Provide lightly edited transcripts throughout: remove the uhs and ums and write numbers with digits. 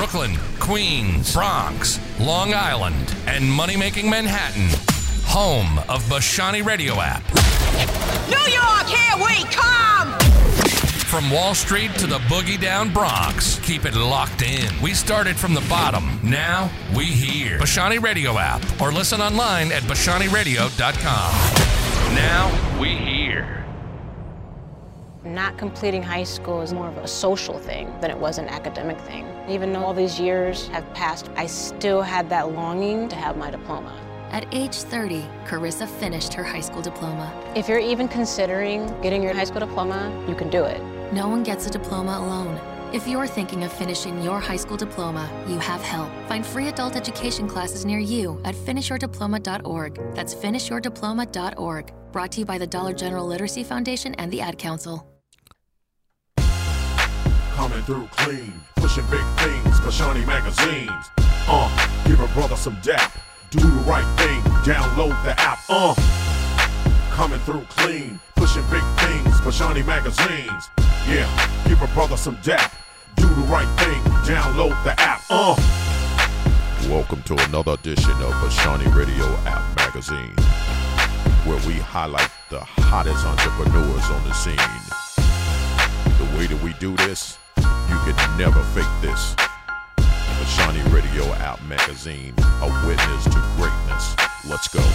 Brooklyn, Queens, Bronx, Long Island, and money-making Manhattan. Home of Bashani Radio app. New York, here we come! From Wall Street to the boogie down Bronx, keep it locked in. We started from the bottom. Now we here. Bashani Radio app or listen online at bashaniradio.com. Now we here. Not completing high school is more of a social thing than it was an academic thing. Even though all these years have passed, I still had that longing to have my diploma. At age 30, Carissa finished her high school diploma. If you're even considering getting your high school diploma, you can do it. No one gets a diploma alone. If you're thinking of finishing your high school diploma, you have help. Find free adult education classes near you at finishyourdiploma.org. That's finishyourdiploma.org. Brought to you by the Dollar General Literacy Foundation and the Ad Council. Coming through clean, pushing big things, Bashani magazines. Give a brother some dap. Do the right thing, download the app. Coming through clean, pushing big things, Bashani magazines. Yeah, give a brother some dap. Do the right thing, download the app. Welcome to another edition of Bashani Radio App Magazine, where we highlight the hottest entrepreneurs on the scene. The way that we do this, you can never fake this. Bashani Radio App Magazine, a witness to greatness. Let's go.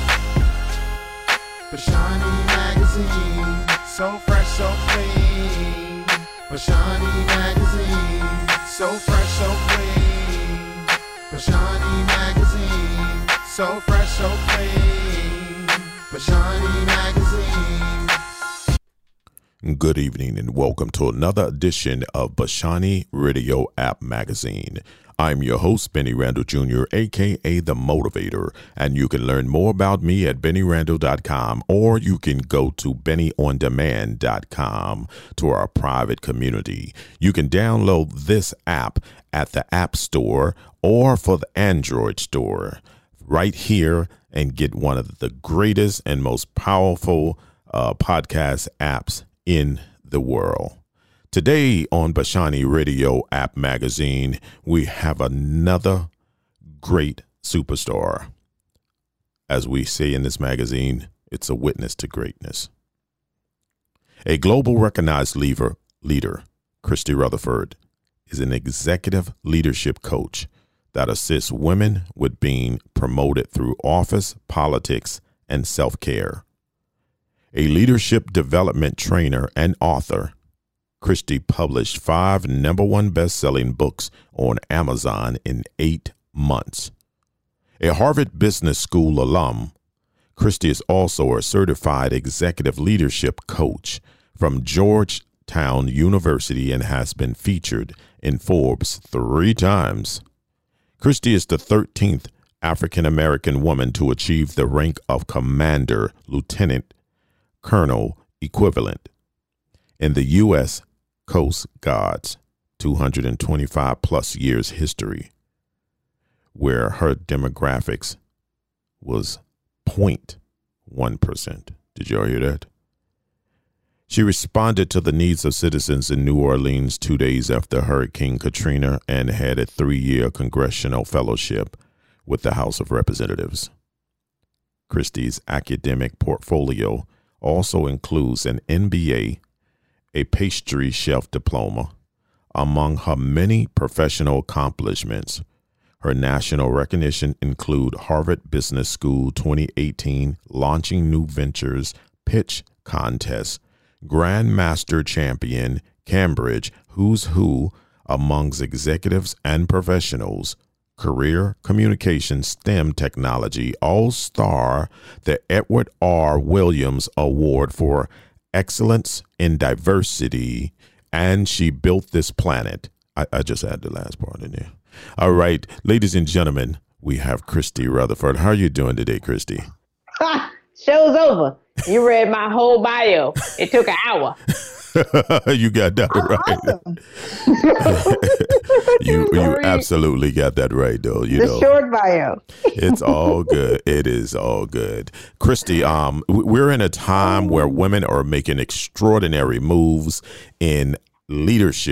Bashani Magazine, so fresh, so clean. Bashani Magazine, so fresh, so clean. Bashani Magazine, so fresh, so clean. Bashani Magazine. Good evening and welcome to another edition of Bashani Radio App Magazine. I'm your host, Benny Randall Jr., a.k.a. The Motivator, and you can learn more about me at BennyRandall.com, or you can go to BennyOnDemand.com to our private community. You can download this app at the App Store or for the Android store right here and get one of the greatest and most powerful podcast apps in the world. Today on Bashani Radio App Magazine, we have another great superstar. As we say in this magazine, it's a witness to greatness. A global recognized leader, Christy Rutherford, is an executive leadership coach that assists women with being promoted through office, politics, and self-care. A leadership development trainer and author, Christy published 5 #1 best-selling books on Amazon in 8 months. A Harvard Business School alum, Christy is also a certified executive leadership coach from Georgetown University and has been featured in Forbes 3 times. Christy is the 13th African-American woman to achieve the rank of Commander, Lieutenant Colonel equivalent in the U.S. Coast Guard's 225 plus years history, where her demographics was 0.1%. Did y'all hear that? She responded to the needs of citizens in New Orleans 2 days after Hurricane Katrina and had a 3-year congressional fellowship with the House of Representatives. Christie's academic portfolio also includes an MBA, a pastry chef diploma. Among her many professional accomplishments, her national recognition include Harvard Business School 2018 Launching New Ventures Pitch Contest, Grandmaster Champion, Cambridge Who's Who Amongst Executives and Professionals, Career Communication STEM Technology All-Star, the Edward R. Williams Award for Excellence in Diversity, and she built this planet. I just added the last part in there. All right, ladies and gentlemen, we have Christy Rutherford. How are you doing today, Christy? Show's over. You read my whole bio. It took an hour. You got that right. Awesome. you absolutely got that right, though. You know, short bio. It's all good. It is all good. Christy, we're in a time where women are making extraordinary moves in leadership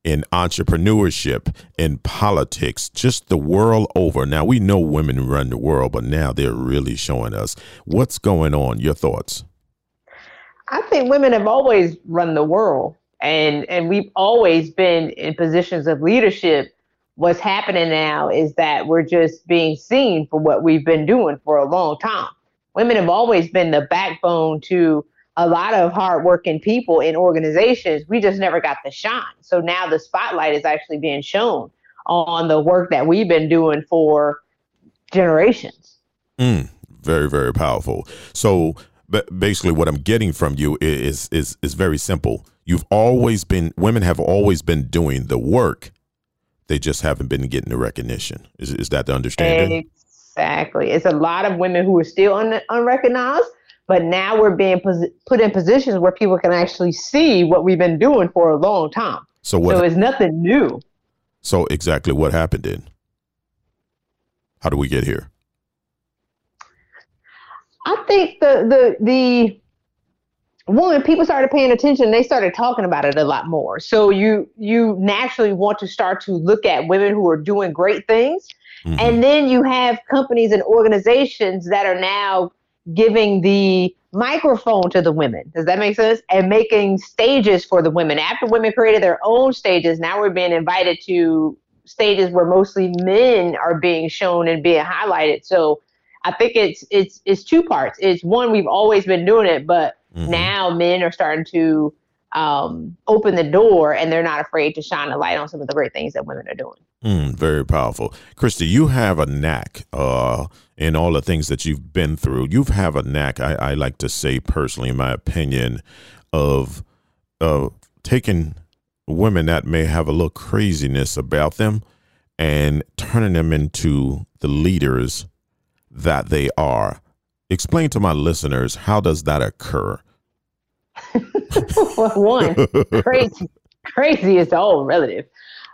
in entrepreneurship, in politics, just the world over. Now, we know women run the world, but now they're really showing us what's going on. Your thoughts? I think women have always run the world, and we've always been in positions of leadership. What's happening now is that we're just being seen for what we've been doing for a long time. Women have always been the backbone to a lot of hardworking people in organizations. We just never got the shine. So now the spotlight is actually being shown on the work that we've been doing for generations. Very, very powerful. So basically what I'm getting from you is very simple. Women have always been doing the work. They just haven't been getting the recognition. Is that the understanding? Exactly. It's a lot of women who are still unrecognized, but now we're being put in positions where people can actually see what we've been doing for a long time. So it's nothing new. So exactly what happened then? How do we get here? I think when people started paying attention, they started talking about it a lot more. So you naturally want to start to look at women who are doing great things. Mm-hmm. And then you have companies and organizations that are now giving the microphone to the women. Does that make sense? And making stages for the women. After women created their own stages, now we're being invited to stages where mostly men are being shown and being highlighted. So I think it's two parts. It's one, we've always been doing it, but now men are starting to open the door, and they're not afraid to shine a light on some of the great things that women are doing. Very powerful. Christy, you have a knack in all the things that you've been through. You have a knack, I like to say personally, in my opinion, of taking women that may have a little craziness about them and turning them into the leaders that they are. Explain to my listeners, how does that occur? Well, one, crazy is all relative.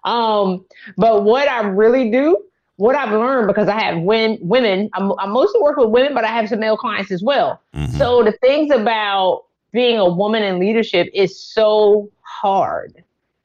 But what I really do, what I've learned, because I have women, I mostly work with women, but I have some male clients as well. Mm-hmm. So the things about being a woman in leadership is so hard.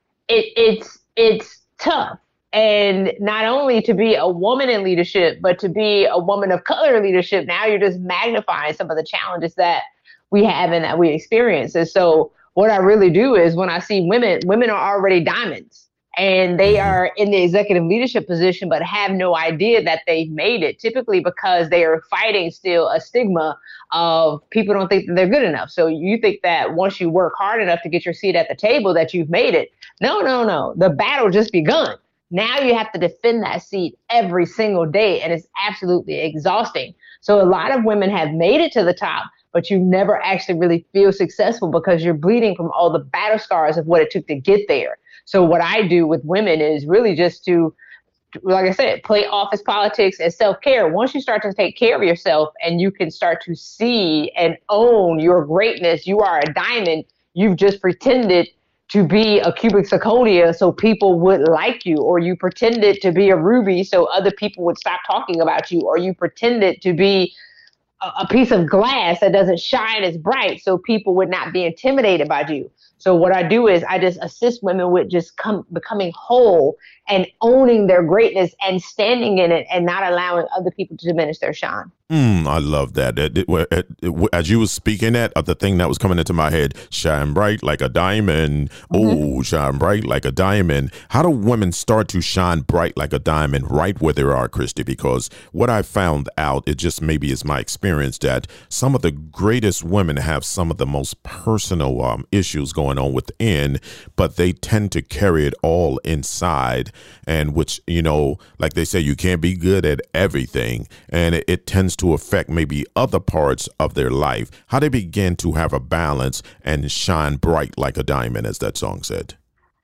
It's tough. And not only to be a woman in leadership, but to be a woman of color in leadership, now you're just magnifying some of the challenges that we have and that we experience. And so what I really do is when I see women are already diamonds, and they are in the executive leadership position, but have no idea that they've made it, typically because they are fighting still a stigma of people don't think that they're good enough. So you think that once you work hard enough to get your seat at the table that you've made it. No. The battle just begun. Now you have to defend that seat every single day, and it's absolutely exhausting. So a lot of women have made it to the top, but you never actually really feel successful because you're bleeding from all the battle scars of what it took to get there. So what I do with women is really just to, like I said, play office politics and self-care. Once you start to take care of yourself and you can start to see and own your greatness, you are a diamond. You've just pretended to be a cubic zirconia so people would like you, or you pretended to be a ruby so other people would stop talking about you, or you pretended to be a piece of glass that doesn't shine as bright so people would not be intimidated by you. So what I do is I just assist women with just becoming whole and owning their greatness and standing in it and not allowing other people to diminish their shine. I love that. As you were speaking that, the thing that was coming into my head, shine bright like a diamond. Oh, shine bright like a diamond. How do women start to shine bright like a diamond right where they are, Christy? Because what I found out, it just maybe is my experience, that some of the greatest women have some of the most personal issues going on within, but they tend to carry it all inside. And which, like they say, you can't be good at everything. And it tends to affect maybe other parts of their life. How they begin to have a balance and shine bright like a diamond, as that song said.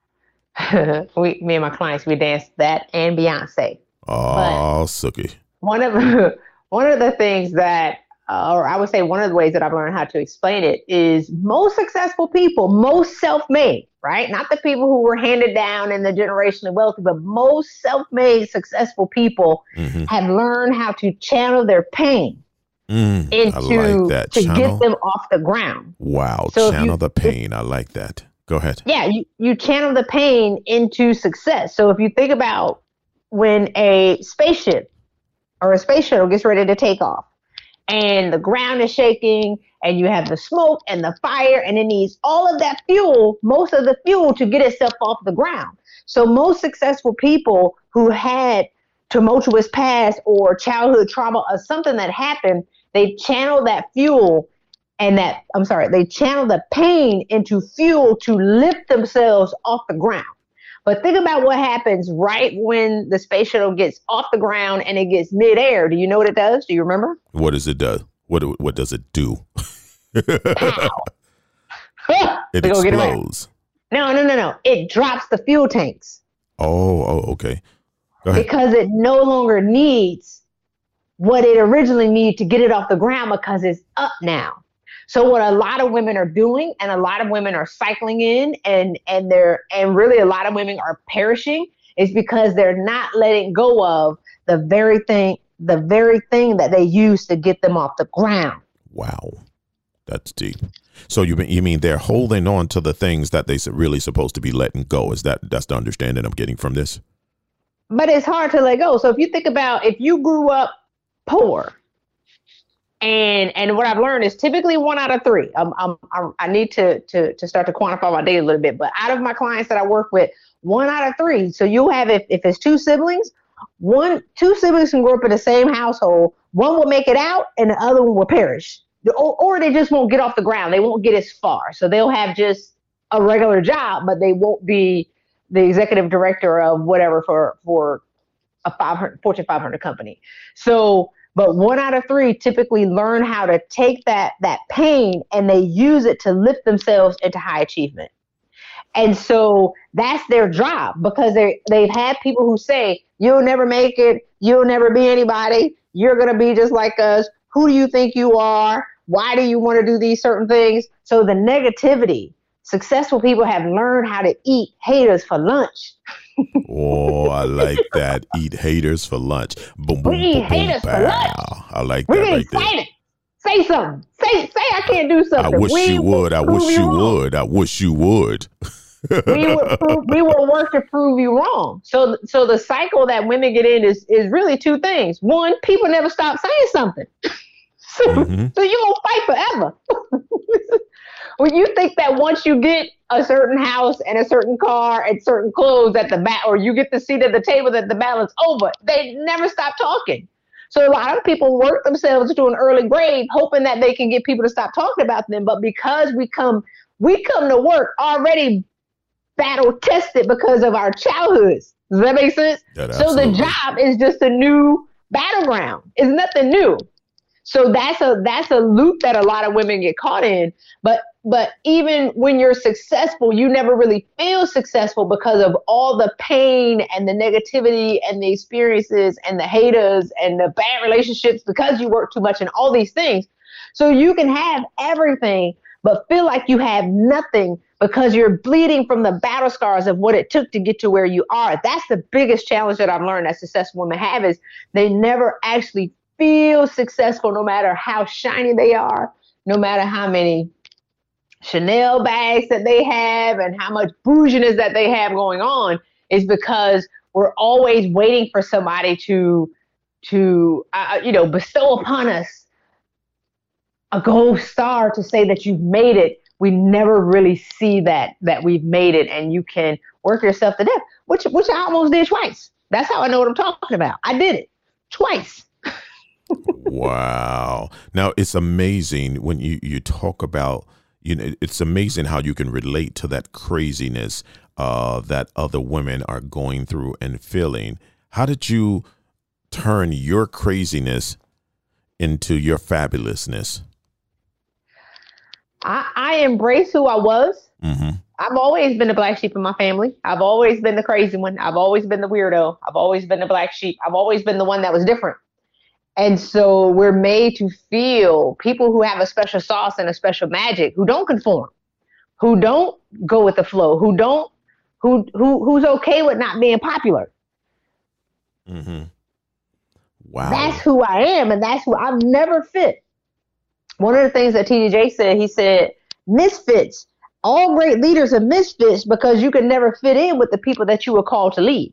Me and my clients, we dance that and Beyonce. Oh, Sookie. One of the things that, or I would say one of the ways that I've learned how to explain it is most successful people, most self-made, right? Not the people who were handed down in the generationally wealthy, but most self-made successful people have learned how to channel their pain into I like that. to get them off the ground. Wow. So channel the pain. I like that. Go ahead. Yeah, you channel the pain into success. So if you think about when a spaceship or a space shuttle gets ready to take off and the ground is shaking and you have the smoke and the fire and it needs all of that fuel, most of the fuel to get itself off the ground. So most successful people who had tumultuous past or childhood trauma or something that happened, they channel that fuel they channel the pain into fuel to lift themselves off the ground. But think about what happens right when the space shuttle gets off the ground and it gets midair. Do you know what it does? Do you remember? What does it do? What does it do? It explodes. No. It drops the fuel tanks. Oh, okay. Go ahead. Because it no longer needs what it originally needed to get it off the ground because it's up now. So what a lot of women are doing, and a lot of women are cycling in, and really a lot of women are perishing, is because they're not letting go of the very thing that they use to get them off the ground. Wow, that's deep. So you mean they're holding on to the things that they really supposed to be letting go? That's the understanding I'm getting from this? But it's hard to let go. So if you think about if you grew up poor. And what I've learned is typically 1 out of 3. I need to start to quantify my data a little bit. But out of my clients that I work with, 1 out of 3. So you'll have if it's 2 siblings, 2 siblings can grow up in the same household. One will make it out, and the other one will perish, or they just won't get off the ground. They won't get as far. So they'll have just a regular job, but they won't be the executive director of whatever for a Fortune 500 company. So. But 1 out of 3 typically learn how to take that pain and they use it to lift themselves into high achievement. And so that's their job, because they've had people who say, you'll never make it. You'll never be anybody. You're going to be just like us. Who do you think you are? Why do you want to do these certain things? So the negativity, successful people have learned how to eat haters for lunch. Oh, I like that. Eat haters for lunch. Boom, boom, we eat haters for lunch. I like We're that right excited. Say something. Say I can't do something. I wish you would. I wish you would. We will work to prove you wrong. So the cycle that women get in is really 2 things. One, people never stop saying something. So you won't fight forever. When you think that once you get a certain house and a certain car and certain clothes at the back, or you get the seat at the table, that the battle's over, they never stop talking. So a lot of people work themselves to an early grave, hoping that they can get people to stop talking about them. But because we come to work already battle tested because of our childhoods. Does that make sense? So the job is just a new battleground. It's nothing new. So that's a loop that a lot of women get caught in. But even when you're successful, you never really feel successful because of all the pain and the negativity and the experiences and the haters and the bad relationships, because you work too much and all these things. So you can have everything, but feel like you have nothing because you're bleeding from the battle scars of what it took to get to where you are. That's the biggest challenge that I've learned that successful women have, is they never actually feel successful, no matter how shiny they are, no matter how many Chanel bags that they have and how much bouginess that they have going on, is because we're always waiting for somebody to bestow upon us a gold star to say that you've made it. We never really see that we've made it, and you can work yourself to death, which I almost did twice. That's how I know what I'm talking about. I did it twice. Wow. Now, it's amazing when you talk about, it's amazing how you can relate to that craziness that other women are going through and feeling. How did you turn your craziness into your fabulousness? I embrace who I was. Mm-hmm. I've always been the black sheep in my family. I've always been the crazy one. I've always been the weirdo. I've always been the black sheep. I've always been the one that was different. And so we're made to feel people who have a special sauce and a special magic, who don't conform, who don't go with the flow, who's okay with not being popular. Mm-hmm. Wow. That's who I am, and that's who I've never fit. One of the things that TDJ said, he said, misfits all great leaders are misfits because you can never fit in with the people that you were called to lead.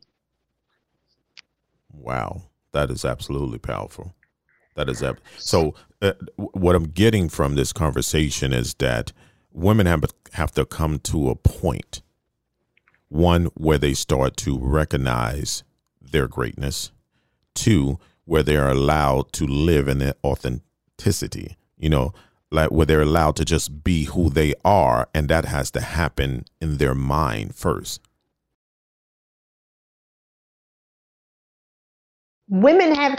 Wow. That is absolutely powerful. That is so. What I'm getting from this conversation is that women have to come to a point, one, where they start to recognize their greatness, two, where they are allowed to live in their authenticity, like where they're allowed to just be who they are. And that has to happen in their mind first. Women have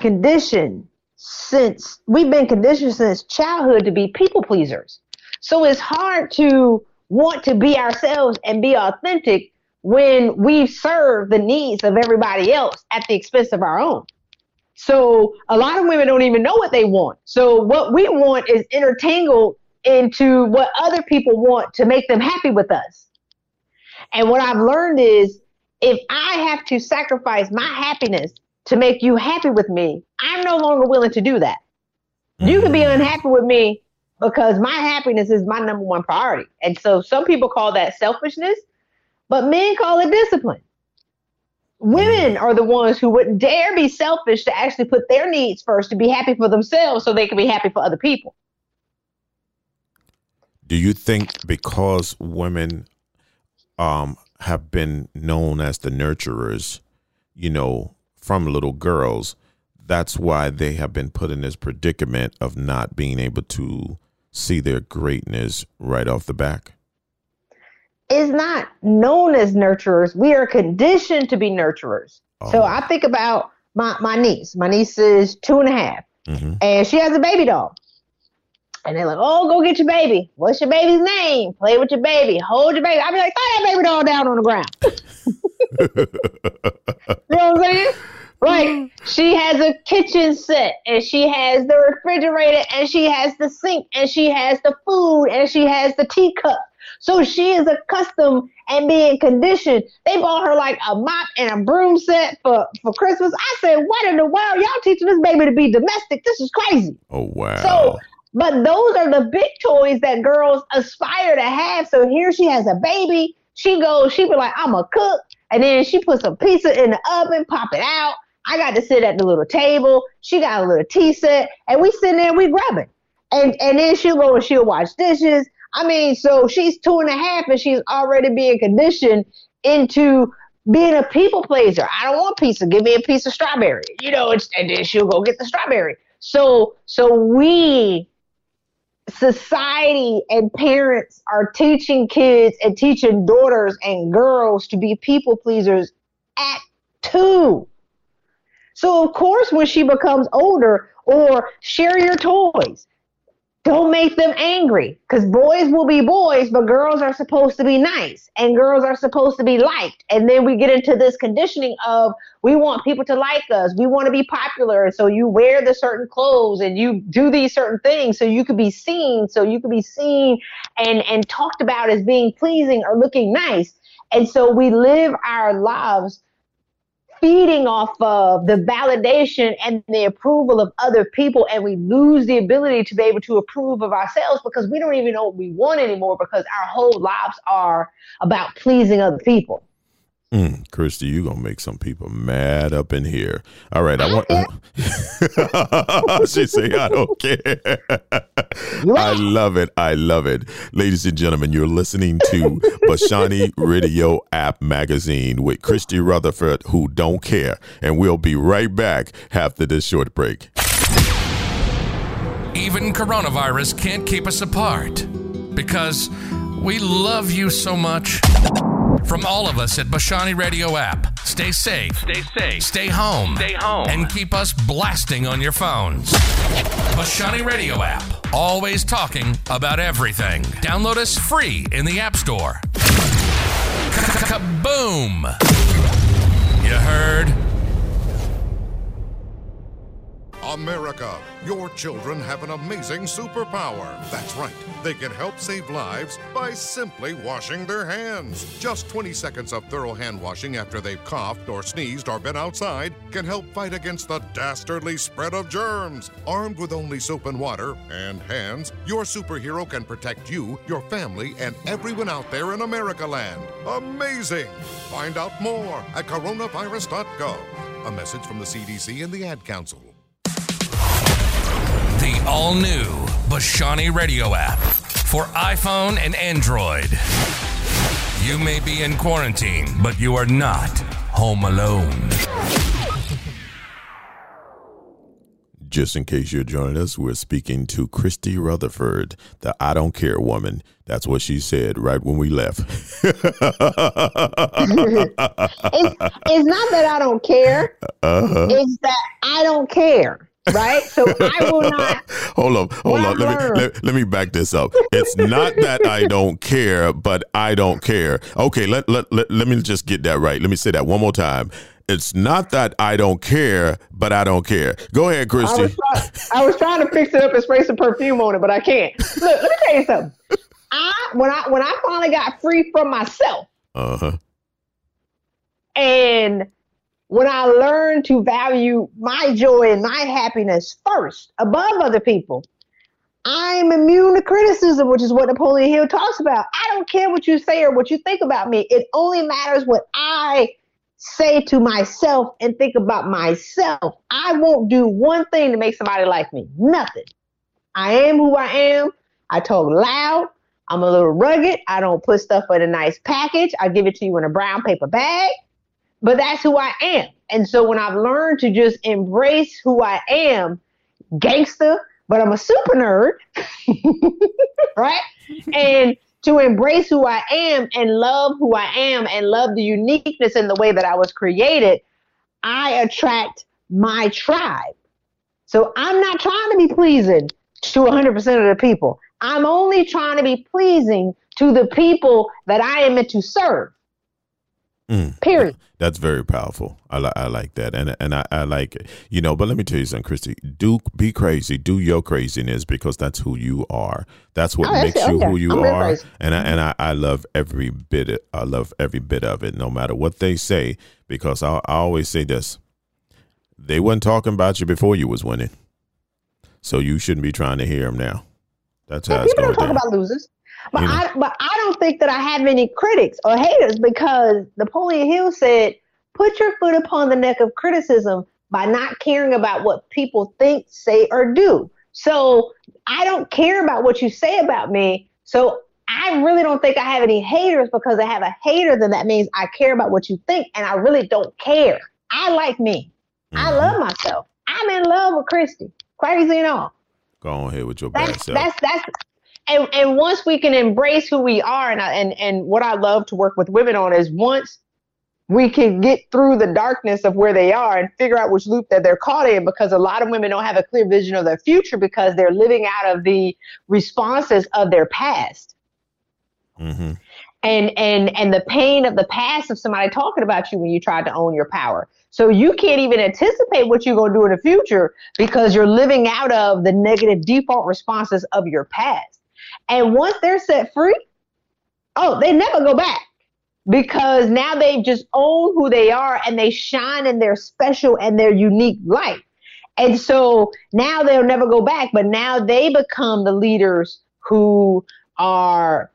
we've been conditioned since childhood to be people pleasers. So it's hard to want to be ourselves and be authentic when we serve the needs of everybody else at the expense of our own. So a lot of women don't even know what they want. So what we want is intertangled into what other people want to make them happy with us. And what I've learned is if I have to sacrifice my happiness to make you happy with me, I'm no longer willing to do that. You can be unhappy with me because my happiness is my number one priority. And so some people call that selfishness, but men call it discipline. Women are the ones who wouldn't dare be selfish to actually put their needs first to be happy for themselves so they can be happy for other people. Do you think because women have been known as the nurturers, from little girls, that's why they have been put in this predicament of not being able to see their greatness right off the back? Is not known as nurturers. We are conditioned to be nurturers. Oh. So I think about my niece. My niece is 2.5, and she has a baby doll. And they're like, "Oh, go get your baby. What's your baby's name? Play with your baby. Hold your baby." I'll be like, "Throw that baby doll down on the ground." You know what I'm saying? Like, she has a kitchen set, and she has the refrigerator, and she has the sink, and she has the food, and she has the teacup. So she is accustomed and being conditioned. They bought her like a mop and a broom set for Christmas. I said, what in the world? Y'all teaching this baby to be domestic? This is crazy. Oh, wow. So, but those are the big toys that girls aspire to have. So here she has a baby. She be like, I'm a cook. And then she puts some pizza in the oven, pop it out. I got to sit at the little table. She got a little tea set, and we sitting there, we grabbing. And then she'll go and she'll wash dishes. I mean, so she's 2.5 and she's already being conditioned into being a people pleaser. I don't want pizza. Give me a piece of strawberry, and then she'll go get the strawberry. So we, society and parents are teaching kids and teaching daughters and girls to be people pleasers at 2. So of course, when she becomes older, or share your toys, don't make them angry, because boys will be boys, but girls are supposed to be nice and girls are supposed to be liked. And then we get into this conditioning of we want people to like us. We want to be popular. So you wear the certain clothes and you do these certain things so you could be seen. So you could be seen and talked about as being pleasing or looking nice. And so we live our lives feeding off of the validation and the approval of other people, and we lose the ability to be able to approve of ourselves because we don't even know what we want anymore, because our whole lives are about pleasing other people. Christy, you gonna make some people mad up in here. All right, I want. She say, "I don't care." I love it. I love it, ladies and gentlemen. You're listening to Bashani Radio App Magazine with Christy Rutherford, who don't care, and we'll be right back after this short break. Even coronavirus can't keep us apart because we love you so much. From all of us at Bashani Radio App, stay safe, stay home, and keep us blasting on your phones. Bashani Radio App, always talking about everything. Download us free in the App Store. Kaboom! You heard? On America, your children have an amazing superpower. That's right. They can help save lives by simply washing their hands. Just 20 seconds of thorough hand washing after they've coughed or sneezed or been outside can help fight against the dastardly spread of germs. Armed with only soap and water and hands, your superhero can protect you, your family, and everyone out there in America land. Amazing! Find out more at coronavirus.gov. A message from the CDC and the Ad Council. The all-new Bashani Radio app for iPhone and Android. You may be in quarantine, but you are not home alone. Just in case you're joining us, we're speaking to Christy Rutherford, the I don't care woman. That's what she said right when we left. It's not that I don't care. It's that I don't care. Right? So I will not. Hold on. Let me back this up. It's not that I don't care, but I don't care. Okay, let me just get that right. Let me say that one more time. It's not that I don't care, but I don't care. Go ahead, Christy. I was trying to fix it up and spray some perfume on it, but I can't. Look, let me tell you something. When I finally got free from myself, and when I learned to value my joy and my happiness first above other people, I'm immune to criticism, which is what Napoleon Hill talks about. I don't care what you say or what you think about me. It only matters what I say to myself and think about myself. I won't do one thing to make somebody like me. Nothing. I am who I am. I talk loud. I'm a little rugged. I don't put stuff in a nice package. I give it to you in a brown paper bag. But that's who I am. And so when I've learned to just embrace who I am, gangster, but I'm a super nerd, right? And to embrace who I am and love who I am and love the uniqueness in the way that I was created, I attract my tribe. So I'm not trying to be pleasing to 100% of the people. I'm only trying to be pleasing to the people that I am meant to serve. Period. That's very powerful. I like that, and I like it. But let me tell you something, Christy. Be crazy. Do your craziness, because that's who you are. That's what makes you who you are. And I love every bit. I love every bit of it, no matter what they say. Because I always say this: they wasn't talking about you before you was winning, so you shouldn't be trying to hear them now. That's how it's going down. People don't talk about losers. But I don't think that I have any critics or haters, because Napoleon Hill said, put your foot upon the neck of criticism by not caring about what people think, say, or do. So I don't care about what you say about me. So I really don't think I have any haters, because I have a hater, then that means I care about what you think, and I really don't care. I like me. I love myself. I'm in love with Christy. Crazy and all. Go on ahead with your bad self. And once we can embrace who we are, and what I love to work with women on is once we can get through the darkness of where they are and figure out which loop that they're caught in, because a lot of women don't have a clear vision of their future because they're living out of the responses of their past. Mm-hmm. And the pain of the past of somebody talking about you when you tried to own your power. So you can't even anticipate what you're going to do in the future because you're living out of the negative default responses of your past. And once they're set free, they never go back, because now they've just owned who they are and they shine in their special and their unique light. And so now they'll never go back, but now they become the leaders who are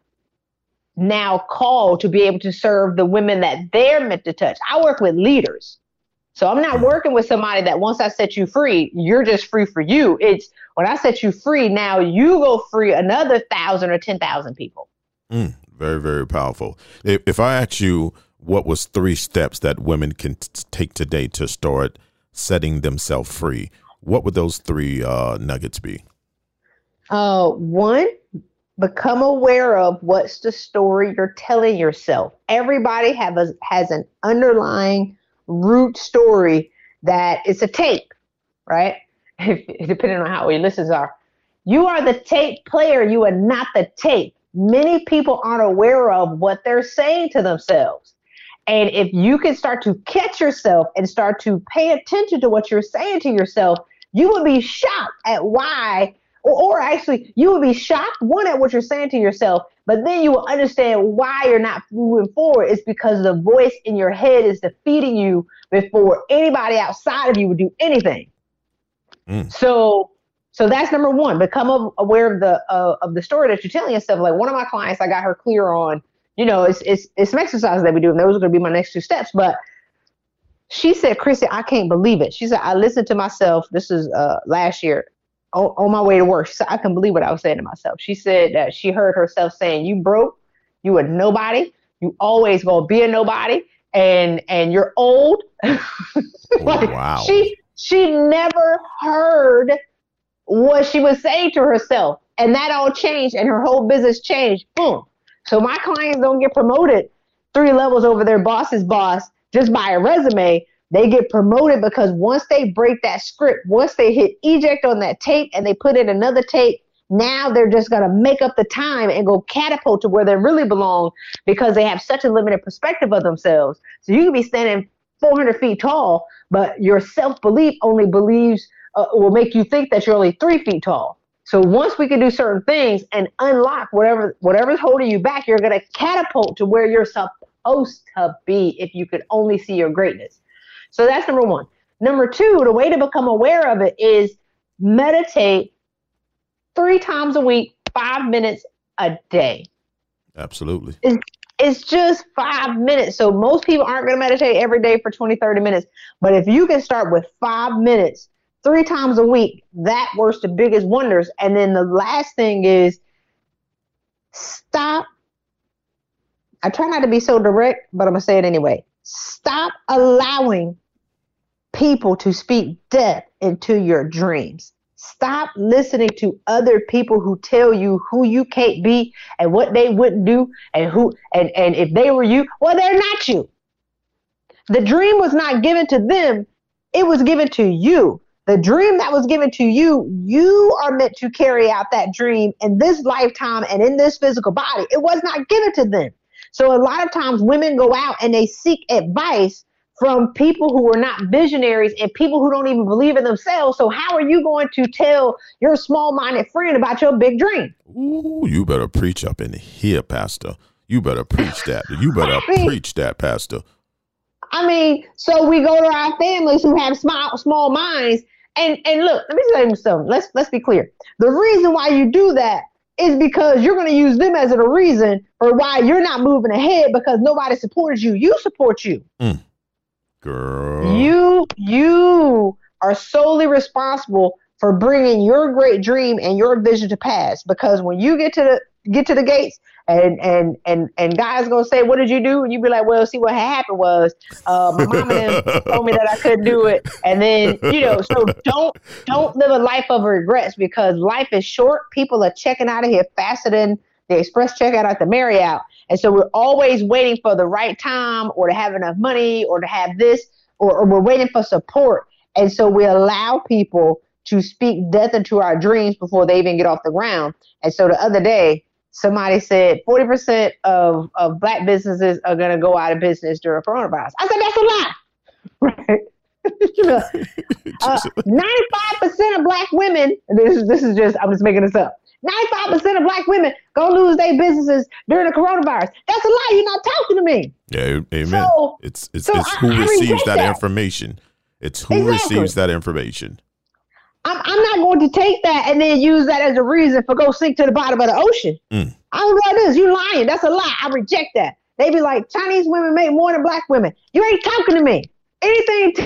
now called to be able to serve the women that they're meant to touch. I work with leaders. So I'm not working with somebody that once I set you free, you're just free for you. It's when I set you free, now you go free another 1,000 or 10,000 people. Very, very powerful. If I ask you what was 3 steps that women can take today to start setting themselves free, what would those 3 nuggets be? 1, become aware of what's the story you're telling yourself. Everybody has an underlying root story that it's a tape, right? Depending on how your listeners are. You are the tape player. You are not the tape. Many people aren't aware of what they're saying to themselves. And if you can start to catch yourself and start to pay attention to what you're saying to yourself, you would be shocked at why, or actually you would be shocked, one, at what you're saying to yourself, but then you will understand why you're not moving forward. It's because the voice in your head is defeating you before anybody outside of you would do anything. So that's number one. Become aware of the story that you're telling yourself. Like one of my clients, I got her clear on, it's some exercises that we do, and those are going to be my next 2 steps. But she said, Chrissy, I can't believe it. She said, I listened to myself. This is last year on my way to work. She said, I couldn't believe what I was saying to myself. She said that she heard herself saying, you broke, you a nobody, you always gonna be a nobody, and you're old. Like, wow. She never heard what she was saying to herself, and that all changed, and her whole business changed. Boom. So my clients don't get promoted 3 levels over their boss's boss just by a resume. They get promoted because once they break that script, once they hit eject on that tape and they put in another tape, now they're just going to make up the time and go catapult to where they really belong because they have such a limited perspective of themselves. So you can be standing 400 feet tall, but your self-belief only will make you think that you're only 3 feet tall. So once we can do certain things and unlock whatever's holding you back, you're going to catapult to where you're supposed to be if you could only see your greatness. So that's number one. Number 2, the way to become aware of it is meditate 3 times a week, 5 minutes a day. Absolutely. It's just 5 minutes. So most people aren't going to meditate every day for 20, 30 minutes. But if you can start with 5 minutes 3 times a week, that works the biggest wonders. And then the last thing is stop. I try not to be so direct, but I'm going to say it anyway. Stop allowing people to speak death into your dreams. Stop listening to other people who tell you who you can't be and what they wouldn't do and if they were you, well, they're not you. The dream was not given to them. It was given to you. The dream that was given to you, you are meant to carry out that dream in this lifetime and in this physical body. It was not given to them. So a lot of times women go out and they seek advice from people who are not visionaries and people who don't even believe in themselves. So how are you going to tell your small-minded friend about your big dream? Ooh, you better preach up in here, Pastor. You better preach that. You better preach that, Pastor. I mean, so we go to our families who have small minds. And look, let me tell you something. Let's be clear. The reason why you do that is because you're going to use them as a reason for why you're not moving ahead because nobody supported you. You support you. Girl. You are solely responsible for bringing your great dream and your vision to pass. Because when you get to the gates and God's gonna say, what did you do? And you be like, well, see, what happened was my mom and them told me that I couldn't do it. And then, so don't live a life of regrets because life is short. People are checking out of here faster than the express checkout at the Marriott. And so we're always waiting for the right time or to have enough money or to have this, or we're waiting for support. And so we allow people to speak death into our dreams before they even get off the ground. And so the other day, somebody said 40% of Black businesses are going to go out of business during coronavirus. I said, that's a lie. Right? 95% of Black women, this is just, I'm just making this up. 95% of Black women gonna lose their businesses during the coronavirus. That's a lie. You're not talking to me. Yeah, amen. So, it's who receives that information. It's who receives that information. I'm not going to take that and then use that as a reason for go sink to the bottom of the ocean. I was like this. You lying. That's a lie. I reject that. They be like, Chinese women make more than Black women. You ain't talking to me. Anything.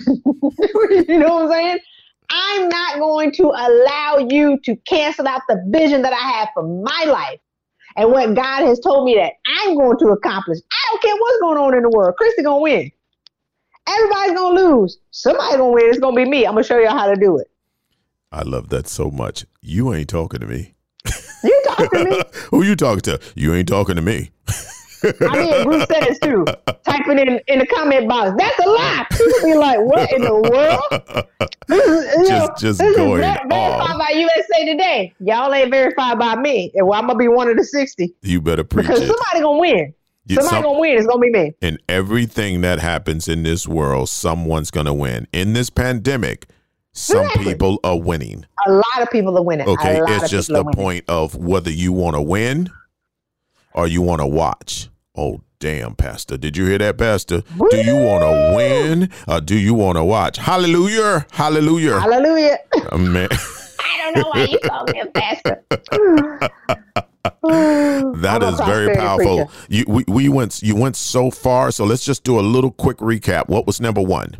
You know what I'm saying? I'm not going to allow you to cancel out the vision that I have for my life and what God has told me that I'm going to accomplish. I don't care what's going on in the world. Christy going to win. Everybody's going to lose. Somebody's going to win. It's going to be me. I'm going to show y'all how to do it. I love that so much. You ain't talking to me. You talking to me? Who you talking to? You ain't talking to me. I mean, Bruce says too. Type it in the comment box. That's a lie. People be like, what in the world? Just going off. Verified by USA Today. Y'all ain't verified by me. And I'm going to be one of the 60. You better preach because it. somebody going to win. Somebody going to win. It's going to be me. In everything that happens in this world, someone's going to win. In this pandemic, Some Exactly. people are winning. A lot of people are winning. Okay, A lot it's of just people the are winning. point of whether you want to win or you want to watch. Oh, damn, Pastor. Did you hear that, Pastor? Woo! Do you want to win or do you want to watch? Hallelujah. Hallelujah. Hallelujah. Man. I don't know why you call me a pastor. That is very powerful. You went so far. So let's just do a little quick recap. What was number one?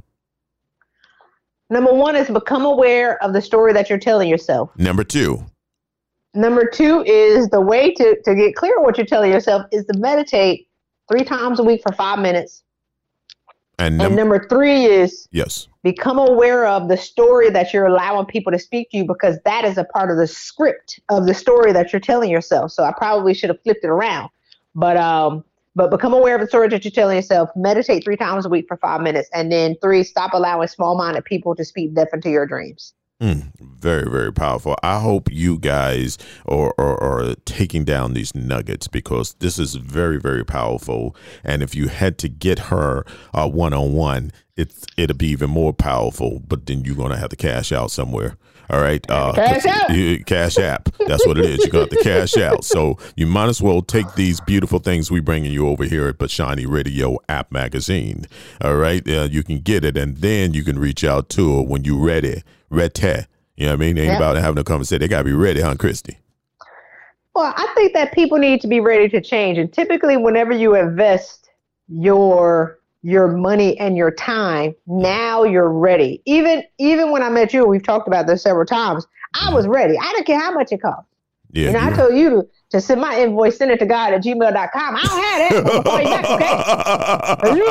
Number one is become aware of the story that you're telling yourself. Number two. Number two is the way to get clear on what you're telling yourself is to meditate 3 times a week for 5 minutes. And number three is yes. become aware of the story that you're allowing people to speak to you, because that is a part of the script of the story that you're telling yourself. So I probably should have flipped it around. But become aware of the story that you're telling yourself, meditate 3 times a week for 5 minutes. And then 3, stop allowing small-minded people to speak death into your dreams. Very, very powerful. I hope you guys are taking down these nuggets, because this is very, very powerful. And if you had to get her one-on-one, it'll be even more powerful. But then you're going to have to cash out somewhere. All right. Cash out. Cash app. That's what it is. You're going to have to cash out. So you might as well take these beautiful things we're bringing you over here at Bashani Radio App Magazine. All right. You can get it, and then you can reach out to her when you're ready. Ready. You know what I mean? Ain't about having a conversation. They got to be ready, huh, Christy? Well, I think that people need to be ready to change. And typically, whenever you invest your money and your time, now you're ready. Even when I met you, we've talked about this several times, I was ready. I didn't care how much it cost. Yeah, I told you to send my invoice, send it to God@gmail.com. I don't have that. I'm call you back, okay? And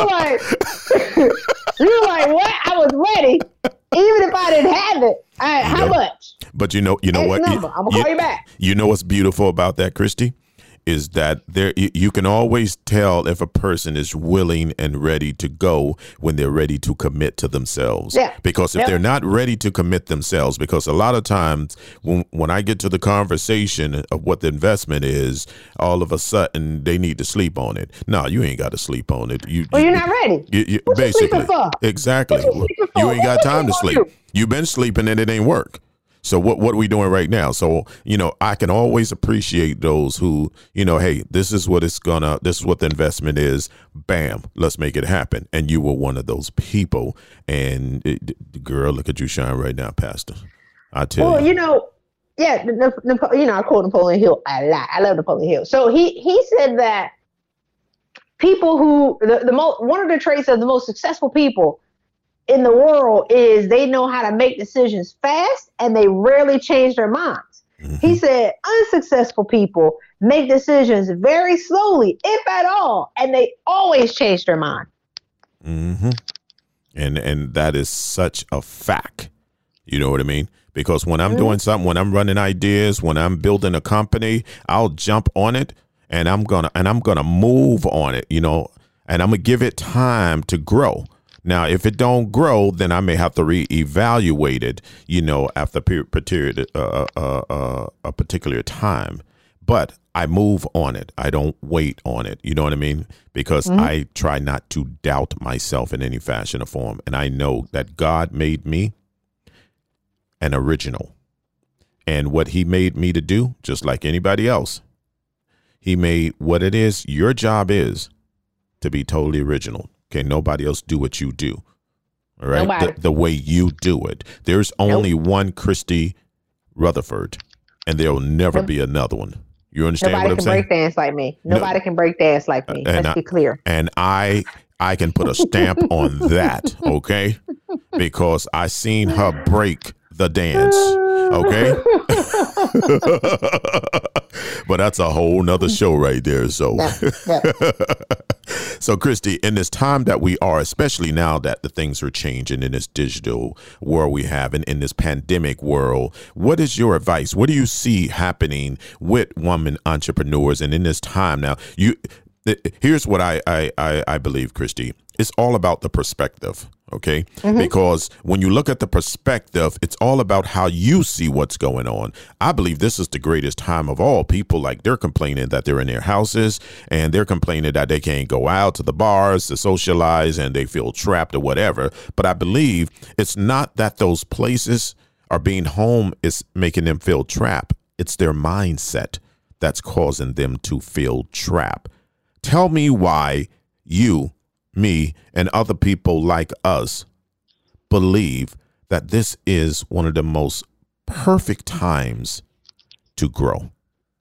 you were like, what? I was ready. Even if I didn't have it, how much? But you know what? I'm gonna call you back. You know what's beautiful about that, Christy, is that you can always tell if a person is willing and ready to go when they're ready to commit to themselves. Yeah. Because if they're not ready to commit themselves, because a lot of times when I get to the conversation of what the investment is, all of a sudden they need to sleep on it. No, you ain't got to sleep on it. You're not ready. What basically, you sleeping for? Exactly. What you sleeping for? You ain't got time to What sleep. you want to do? You've been sleeping and it ain't work. So what are we doing right now? So, I can always appreciate those who, hey, this is what the investment is. Bam, let's make it happen. And you were one of those people. And girl, look at you shine right now, Pastor. I tell you. Well, I quote Napoleon Hill a lot. I love Napoleon Hill. So he said that people who, one of the traits of the most successful people in the world is they know how to make decisions fast and they rarely change their minds. Mm-hmm. He said unsuccessful people make decisions very slowly, if at all, and they always change their mind. Mm-hmm. And that is such a fact. You know what I mean? Because when I'm doing something, when I'm running ideas, when I'm building a company, I'll jump on it and I'm gonna move on it, and I'm gonna give it time to grow. Now, if it don't grow, then I may have to reevaluate it, after a particular time. But I move on it. I don't wait on it. You know what I mean? Because I try not to doubt myself in any fashion or form. And I know that God made me an original. And what he made me to do, just like anybody else, he made what it is. Your job is to be totally original. Okay, nobody else do what you do. All right, the way you do it. There's only one Christy Rutherford, and there will never be another one. You understand what I'm saying? Nobody can break dance like me. Nobody can break dance like me. Let's be clear. And I can put a stamp on that, okay? Because I seen her break the dance, okay? But that's a whole nother show right there. So, So Christy, in this time that we are, especially now that the things are changing in this digital world we have, and in this pandemic world, what is your advice? What do you see happening with women entrepreneurs? And in this time now, here's what I believe, Christy. It's all about the perspective. Okay. Because when you look at the perspective, it's all about how you see what's going on. I believe this is the greatest time of all. People, like, they're complaining that they're in their houses and they're complaining that they can't go out to the bars to socialize and they feel trapped or whatever. But I believe it's not that those places are being home is making them feel trapped. It's their mindset that's causing them to feel trapped. Tell me why you, me, and other people like us believe that this is one of the most perfect times to grow.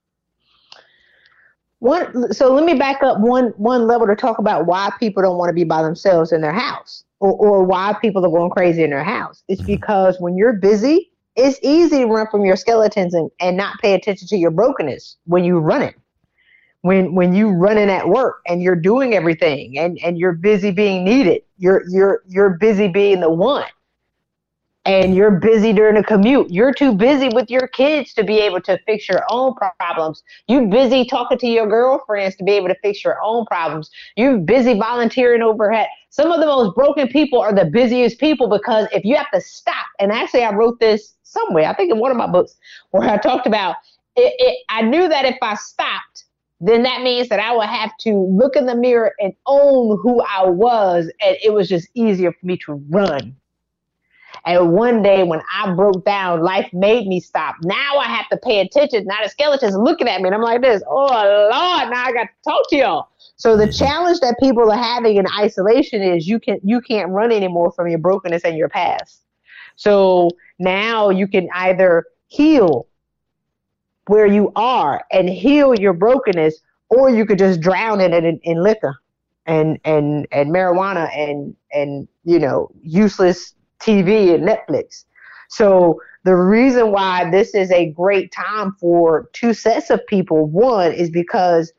So let me back up one level to talk about why people don't want to be by themselves in their house, or why people are going crazy in their house. It's because when you're busy, it's easy to run from your skeletons and not pay attention to your brokenness when you run it. When you running at work and you're doing everything and you're busy being needed, you're busy being the one, and you're busy during the commute. You're too busy with your kids to be able to fix your own problems. You're busy talking to your girlfriends to be able to fix your own problems. You're busy volunteering overhead. Some of the most broken people are the busiest people, because if you have to stop, and actually I wrote this somewhere, I think in one of my books, where I talked about I knew that if I stopped, then that means that I would have to look in the mirror and own who I was, and it was just easier for me to run. And one day when I broke down, life made me stop. Now I have to pay attention. Now the skeleton's looking at me and I'm like this, oh Lord, now I got to talk to y'all. So the challenge that people are having in isolation is you can't run anymore from your brokenness and your past. So now you can either heal where you are and heal your brokenness, or you could just drown in it in liquor and marijuana and useless TV and Netflix. So the reason why this is a great time for two sets of people, one is because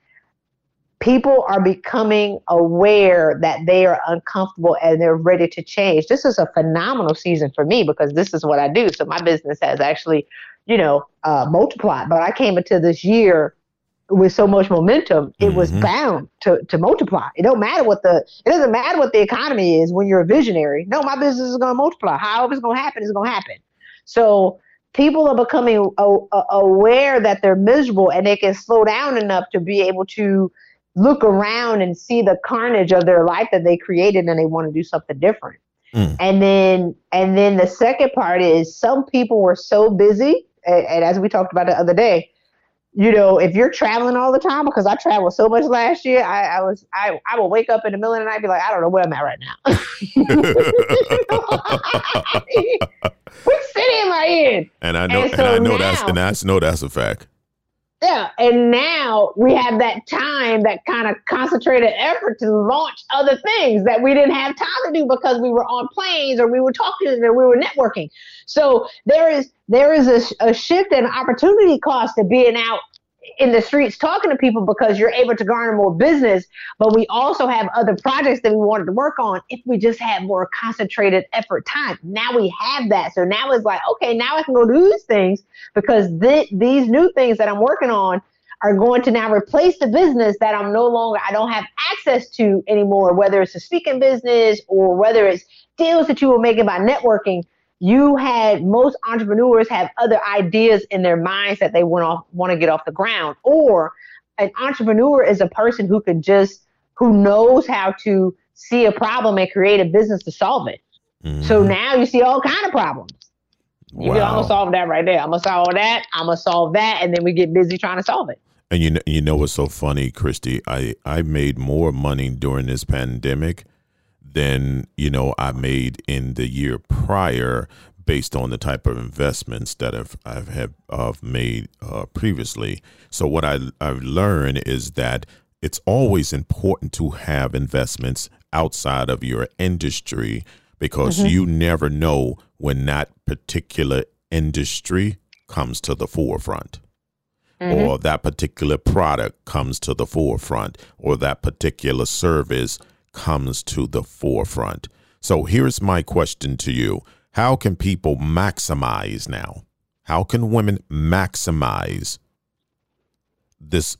people are becoming aware that they are uncomfortable and they're ready to change. This is a phenomenal season for me because this is what I do. So my business has actually, multiplied. But I came into this year with so much momentum, it was bound to multiply. It doesn't matter what the economy is when you're a visionary. No, my business is going to multiply. However it's going to happen, it's going to happen. So people are becoming aware that they're miserable and they can slow down enough to be able to look around and see the carnage of their life that they created, and they want to do something different. And then the second part is some people were so busy, and as we talked about the other day, if you're traveling all the time, because I traveled so much last year, I would wake up in the middle of the night and be like, I don't know where I'm at right now. What city am I in? And I know that's a fact. Yeah, and now we have that time, that kind of concentrated effort to launch other things that we didn't have time to do because we were on planes or we were talking or we were networking. So there is a shift in opportunity cost to being out in the streets talking to people because you're able to garner more business. But we also have other projects that we wanted to work on if we just had more concentrated effort time. Now we have that. So now it's like, okay, now I can go do these things because these new things that I'm working on are going to now replace the business that I don't have access to anymore, whether it's a speaking business or whether it's deals that you were making by networking. Most entrepreneurs have other ideas in their minds that they want to get off the ground. Or an entrepreneur is a person who knows how to see a problem and create a business to solve it. So now you see all kind of problems. Wow. I'm going to solve that right there. I'm going to solve that. I'm going to solve that. And then we get busy trying to solve it. And you know what's so funny, Christy? I made more money during this pandemic than I made in the year prior, based on the type of investments that I've made previously. So what I've learned is that it's always important to have investments outside of your industry, because you never know when that particular industry comes to the forefront. Or that particular product comes to the forefront, or that particular service comes to the forefront. So here's my question to you. How can people maximize now? How can women maximize this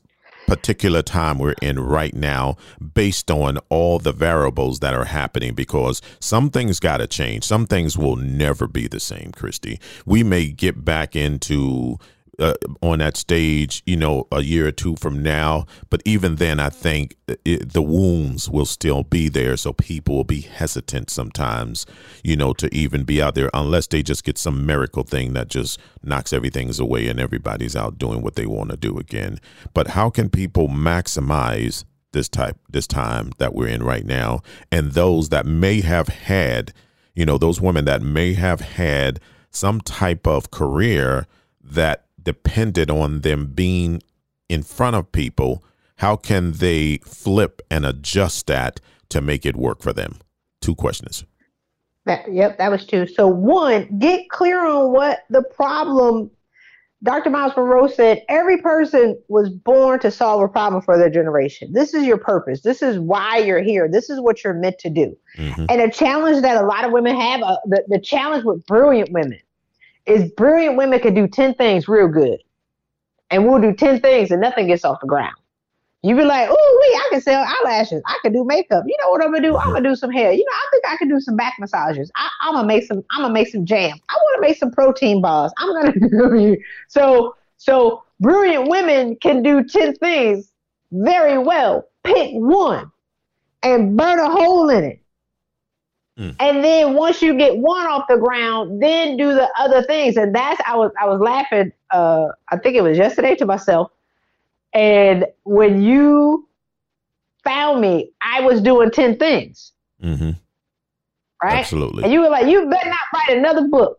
particular time we're in right now based on all the variables that are happening, because some things got to change. Some things will never be the same, Christy. We may get back into on that stage, a year or two from now. But even then, I think the wounds will still be there. So people will be hesitant sometimes, to even be out there unless they just get some miracle thing that just knocks everything away and everybody's out doing what they want to do again. But how can people maximize this time that we're in right now? And those that may have had, those women that may have had some type of career that depended on them being in front of people, how can they flip and adjust that to make it work for them? 2 questions. That was 2. So 1, get clear on what the problem. Dr. Miles Monroe said every person was born to solve a problem for their generation. This is your purpose. This is why you're here. This is what you're meant to do. Mm-hmm. And a challenge that a lot of women have, the challenge with brilliant women, is brilliant women can do 10 things real good. And we'll do 10 things and nothing gets off the ground. You be like, I can sell eyelashes. I can do makeup. You know what I'm going to do? I'm going to do some hair. I think I can do some back massages. I'm going to make some jam. I want to make some protein bars. I'm going to do So brilliant women can do 10 things very well. Pick one and burn a hole in it. And then once you get one off the ground, then do the other things. And I was laughing, I think it was yesterday, to myself. And when you found me, I was doing 10 things. Mm-hmm. Right? Absolutely. And you were like, you better not write another book.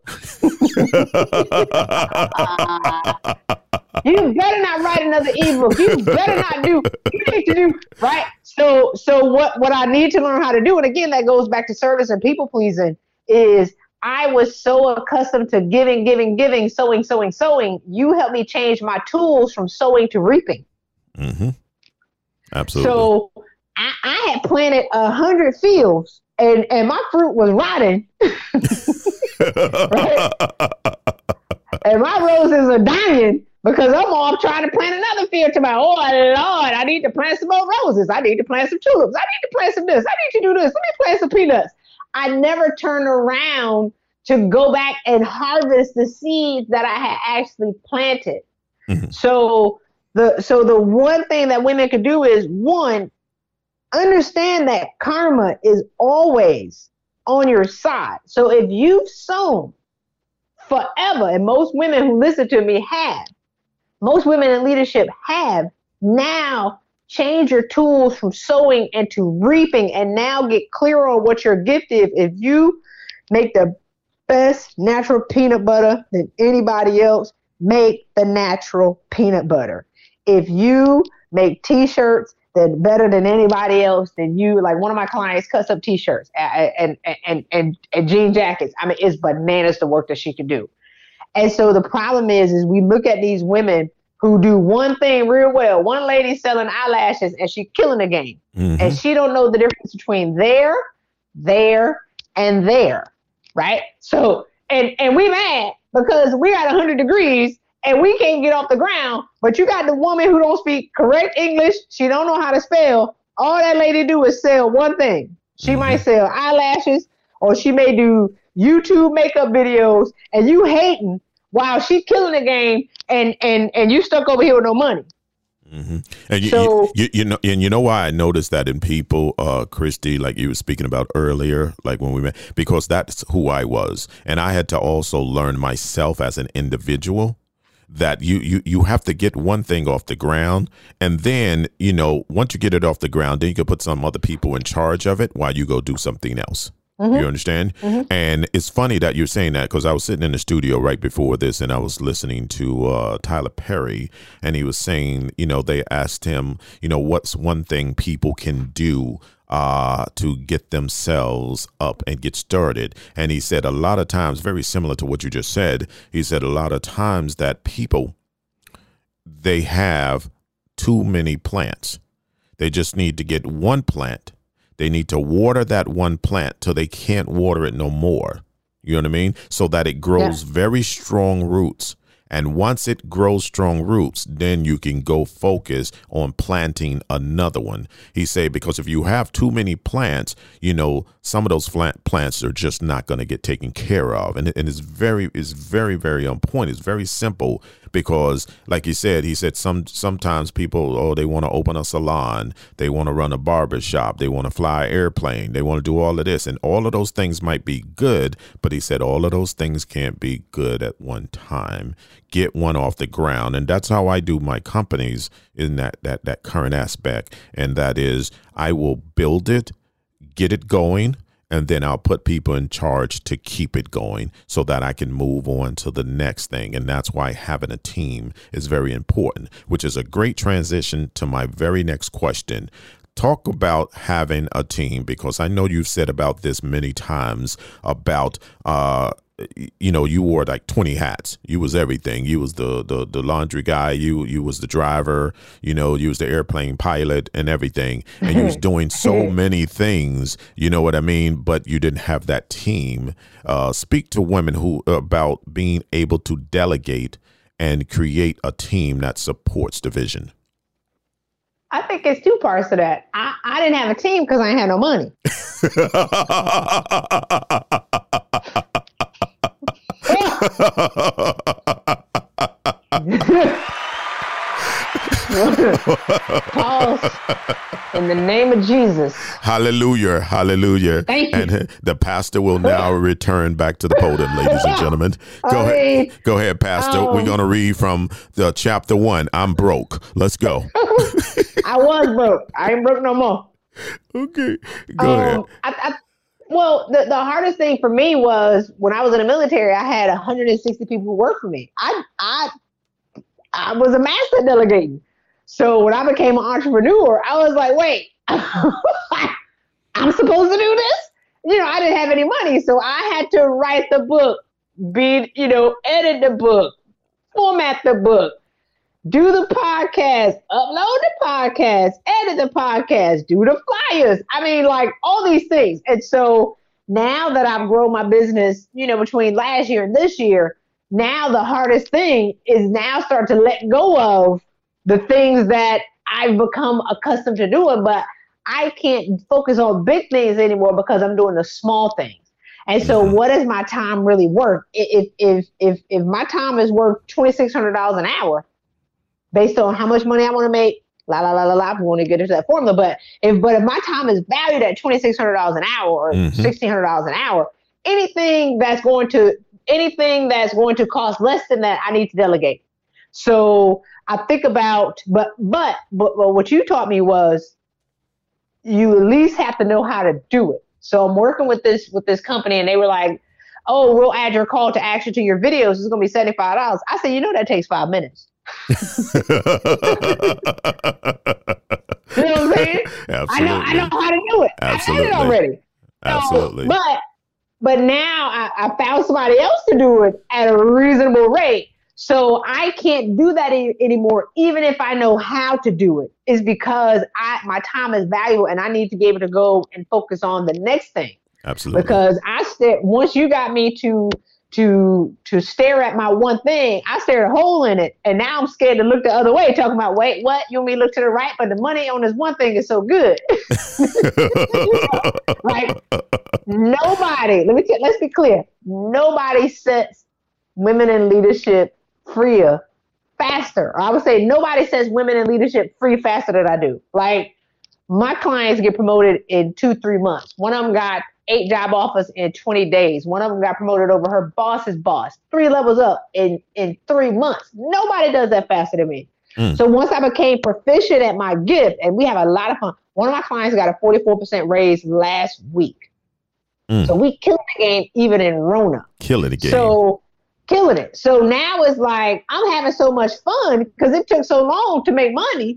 You better not write another ebook. You better not do, you need to do, right? So what I need to learn how to do, and again, that goes back to service and people pleasing, is I was so accustomed to giving, sowing. You helped me change my tools from sowing to reaping. Mm-hmm. Absolutely. So I had planted 100 fields and my fruit was rotting. Right? And my roses are dying because I'm off trying to plant another field to my, oh Lord, I need to plant some more roses. I need to plant some tulips. I need to plant some this. I need to do this. Let me plant some peanuts. I never turned around to go back and harvest the seeds that I had actually planted. Mm-hmm. So the one thing that women could do is, one, understand that karma is always on your side. So if you've sown forever, and most women who listen to me have, most women in leadership have, now change your tools from sowing into reaping and now get clear on what your gift is. If you make the best natural peanut butter than anybody else, make the natural peanut butter. If you make t-shirts that better than anybody else, then you, like one of my clients cuts up t-shirts and jean jackets. I mean, it's bananas the work that she can do. And so the problem is we look at these women who do one thing real well. One lady selling eyelashes and she killing the game. Mm-hmm. And she don't know the difference between there, and there, right? So, and we mad because we got 100 degrees and we can't get off the ground, but you got the woman who don't speak correct English. She don't know how to spell. All that lady do is sell one thing. She mm-hmm. might sell eyelashes, or she may do YouTube makeup videos, and you hating while she killing the game, and you stuck over here with no money. Mm-hmm. And you know why I noticed that in people, Christy, like you were speaking about earlier, like when we met, because that's who I was, and I had to also learn myself as an individual that you have to get one thing off the ground, and then once you get it off the ground, then you can put some other people in charge of it while you go do something else. Mm-hmm. You understand? Mm-hmm. And it's funny that you're saying that, because I was sitting in the studio right before this and I was listening to Tyler Perry, and he was saying, they asked him, what's one thing people can do to get themselves up and get started. And he said a lot of times, very similar to what you just said, he said a lot of times that people, they have too many plants. They just need to get one plant. They need to water that one plant till they can't water it no more. You know what I mean? So that it grows very strong roots. And once it grows strong roots, then you can go focus on planting another one. He said, because if you have too many plants, you know, some of those plants are just not going to get taken care of. And it's very, very on point. It's very simple because, like he said, sometimes people, they want to open a salon. They want to run a barber shop. They want to fly an airplane. They want to do all of this. And all of those things might be good. But he said all of those things can't be good at one time. Get one off the ground. And that's how I do my companies in that current aspect. And that is, I will build it, get it going, and then I'll put people in charge to keep it going so that I can move on to the next thing. And that's why having a team is very important, which is a great transition to my very next question. Talk about having a team, because I know you've said about this many times about, you wore like 20 hats. You was everything. You was the laundry guy. You was the driver. You was the airplane pilot and everything. And you was doing so many things. You know what I mean? But you didn't have that team. Speak to women about being able to delegate and create a team that supports the vision. I think it's two parts to that. I didn't have a team because I ain't had no money. Pause. In the name of Jesus. Hallelujah. Hallelujah. Thank you. And the pastor will now return back to the podium, ladies and gentlemen. Go ahead, Pastor. We're going to read from the chapter 1. I'm broke. Let's go. I was broke. I ain't broke no more. Okay. Go ahead. Well, the hardest thing for me was when I was in the military, I had 160 people who worked for me. I was a master at delegating. So when I became an entrepreneur, I was like, wait, I'm supposed to do this? I didn't have any money. So I had to write the book, edit the book, format the book, do the podcast, upload the podcast, edit the podcast, do the flyers. I mean, like all these things. And so now that I've grown my business, between last year and this year, now the hardest thing is now start to let go of the things that I've become accustomed to doing, but I can't focus on big things anymore because I'm doing the small things. And so what is my time really worth? If my time is worth $2,600 an hour, based on how much money I want to make, if we want to get into that formula, but if my time is valued at $2,600 an hour or $1,600 an hour, anything that's going to cost less than that, I need to delegate. So I think about, but what you taught me was you at least have to know how to do it. So I'm working with this company, and they were like, "Oh, we'll add your call to action to your videos. It's going to be $75." I said, that takes 5 minutes. You know what I'm saying? Absolutely. I know how to do it. Absolutely. I did it already. Absolutely. But now I found somebody else to do it at a reasonable rate. So I can't do that anymore, even if I know how to do it. It's because my time is valuable, and I need to be able to go and focus on the next thing. Absolutely. Because once you got me to stare at my one thing, I stared a hole in it, and now I'm scared to look the other way, talking about, wait, what? You want me to look to the right? But the money on this one thing is so good. Like nobody. Let's be clear. Nobody sets women in leadership freer faster. Or I would say nobody sets women in leadership free faster than I do. Like my clients get promoted in 2-3 months. One of them got 8 job offers in 20 days. One of them got promoted over her boss's boss, 3 levels up in 3 months. Nobody does that faster than me. So once I became proficient at my gift, and we have a lot of fun. One of my clients got a 44% raise last week. So we killed the game even in Rona. Killing the game. So killing it. So now it's like I'm having so much fun because it took so long to make money.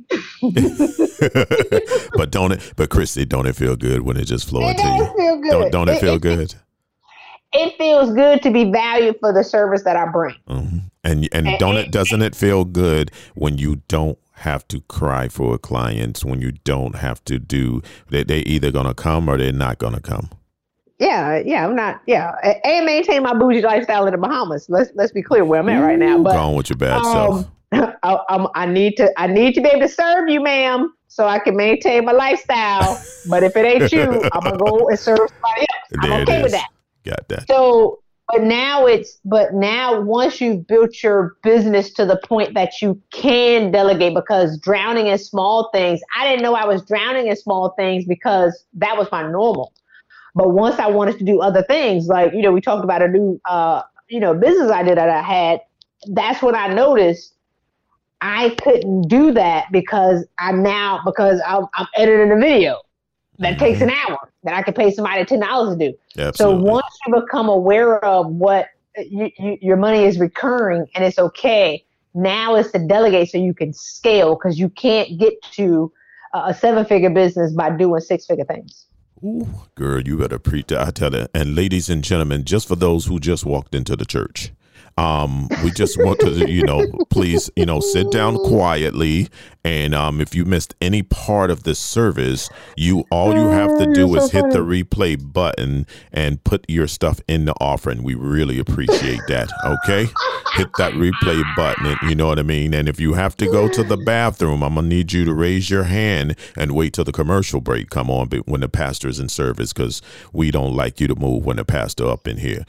But Christy, don't it feel good when it just flows to you? It feel good. Don't it feel good? It feels good to be valued for the service that I bring. And doesn't it feel good when you don't have to cry for clients, when you don't have to do they either gonna come or they're not gonna come? I'm not. Yeah, and maintain my bougie lifestyle in the Bahamas. Let's be clear where I'm at right now. But go on with your bad self. I need to be able to serve you, ma'am, so I can maintain my lifestyle. But if it ain't you, I'm gonna go and serve somebody else. I'm okay with that. Got that. So, but now once you've built your business to the point that you can delegate, because drowning in small things, I didn't know I was drowning in small things because that was my normal. But once I wanted to do other things, like, we talked about a new, business idea that I had, that's when I noticed I couldn't do that because I'm editing a video that takes an hour that I could pay somebody $10 to do. Absolutely. So once you become aware of what your money is recurring and it's okay, now it's to delegate so you can scale, because you can't get to a 7-figure business by doing 6-figure things. Ooh, girl, you better preach that. I tell you. And ladies and gentlemen, just for those who just walked into the church, we just want to, please, sit down quietly. And if you missed any part of this service, all you have to do is hit the replay button and put your stuff in the offering. We really appreciate that. Okay. Hit that replay button. You know what I mean? And if you have to go to the bathroom, I'm going to need you to raise your hand and wait till the commercial break come on when the pastor is in service, because we don't like you to move when the pastor up in here.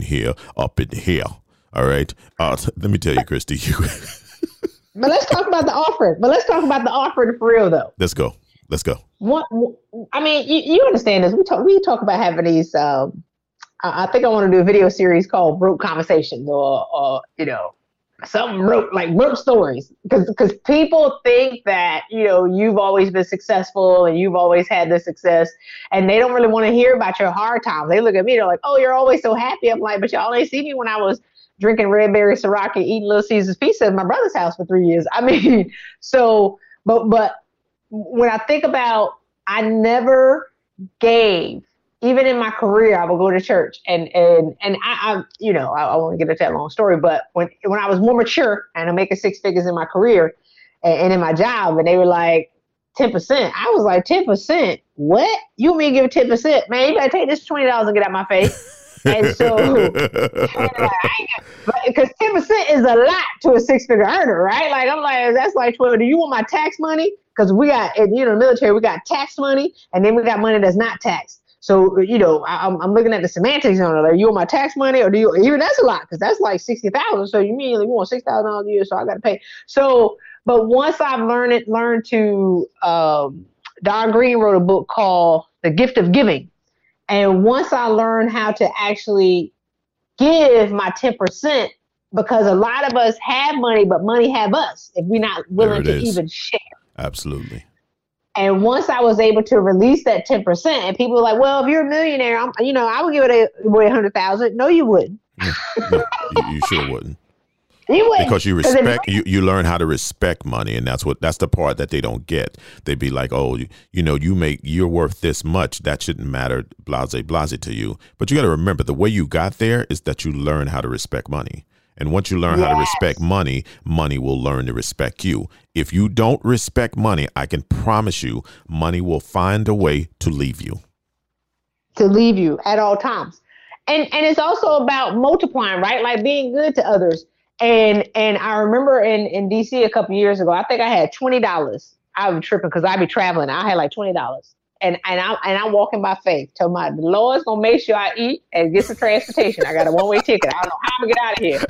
All right. Let me tell you, Christy. But let's talk about the offering for real, though. Let's go. I mean, you understand this. We talk about having these. I think I want to do a video series called Broke Conversations, or something broke stories, because people think that you've always been successful and you've always had this success, and they don't really want to hear about your hard times. They look at me, they're like, "Oh, you're always so happy." I'm like, "But y'all ain't see me when I was drinking red berry Ciroc and eating Little Caesars pizza at my brother's house for 3 years." I mean, so, but when I think about, I never gave, even in my career, I would go to church and I won't get into that long story, but when I was more mature and I'm making 6 figures in my career and in my job, and they were like 10%, I was like, 10%? What? You want me to give 10%? Man, you better take this $20 and get out my face. And so, because 10% is a lot to a 6-figure earner, right? Like, I'm like, that's like 12. Do you want my tax money? Because we got, in the military, we got tax money, and then we got money that's not taxed. So, I'm looking at the semantics on it. Like, you want my tax money, or do you, even that's a lot, because that's like $60,000. So you mean you want $6,000 a year, so I got to pay. So, but once I've learned to, Don Green wrote a book called The Gift of Giving. And once I learned how to actually give my 10%, because a lot of us have money, but money have us if we're not willing to even share. Absolutely. And once I was able to release that 10%, and people were like, "Well, if you're a millionaire, I would give it away $100,000." No, you wouldn't. No, you sure wouldn't. You wouldn't. Because you respect, you learn how to respect money, and that's the part that they don't get. They'd be like, "Oh, you're worth this much. That shouldn't matter, blase to you." But you got to remember, the way you got there is that you learn how to respect money. And once you learn how to respect money, money will learn to respect you. If you don't respect money, I can promise you, money will find a way to leave you. To leave you at all times. And it's also about multiplying, right? Like being good to others. And I remember in DC a couple years ago, I think I had $20. I was tripping because I'd be traveling. I had like $20. And I'm walking by faith. Tell the Lord's gonna make sure I eat and get some transportation. I got a one-way ticket. I don't know how I'm gonna get out of here.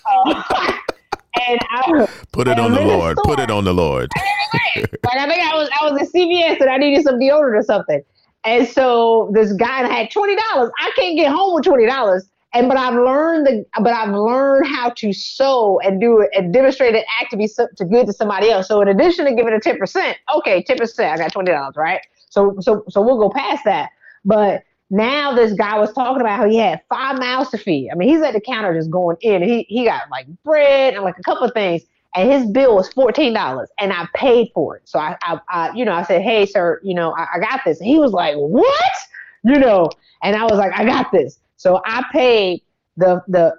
And I put it on the Lord. Put it on the Lord. Like I think I was at CVS and I needed some deodorant or something. And so this guy had $20. I can't get home with $20. But I've learned how to sow and do it and demonstrate an act to be good to somebody else. So in addition to giving a 10%, okay, 10%, I got $20, right? So we'll go past that. But now this guy was talking about how he had 5 mouths to feed. I mean, he's at the counter just going in. He got like bread and like a couple of things, and his bill was $14, and I paid for it. So I said, "Hey, sir, I got this." And he was like, "What?" And I was like, "I got this." So I paid the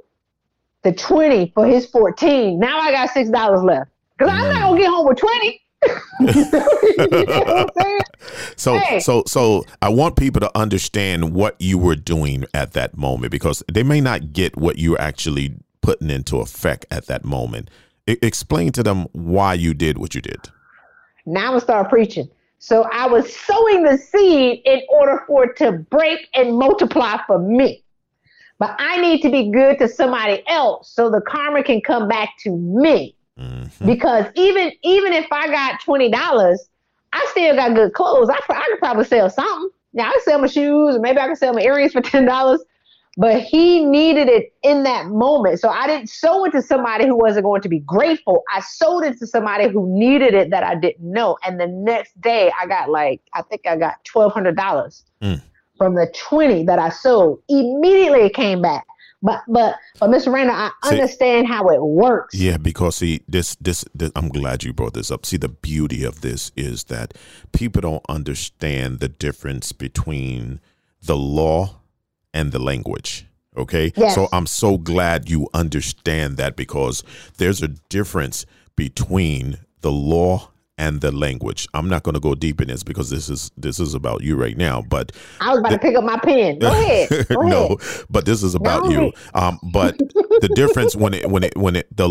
20 for his 14. Now I got $6 left because I'm not gonna get home with 20. You know what I'm saying? So I want people to understand what you were doing at that moment, because they may not get what you're actually putting into effect at that moment. Explain to them why you did what you did. Now I'm going to start preaching. So I was sowing the seed in order for it to break and multiply for me. But I need to be good to somebody else so the karma can come back to me. Mm-hmm. Because even if I got $20, I still got good clothes. I could probably sell something. Now I can sell my shoes, or maybe I can sell my earrings for $10. But he needed it in that moment. So I didn't sow it to somebody who wasn't going to be grateful. I sold it to somebody who needed it that I didn't know. And the next day I got I got $1,200 from the 20 that I sold. Immediately it came back. But Mr. Randall, I understand how it works. Yeah, because see, this I'm glad you brought this up. See, the beauty of this is that people don't understand the difference between the law and the language. Okay. Yes. So I'm so glad you understand that, because there's a difference between the law and the language. I'm not going to go deep in this because this is about you right now. But I was about to pick up my pen. Go ahead. No, but this is about you. But the difference when the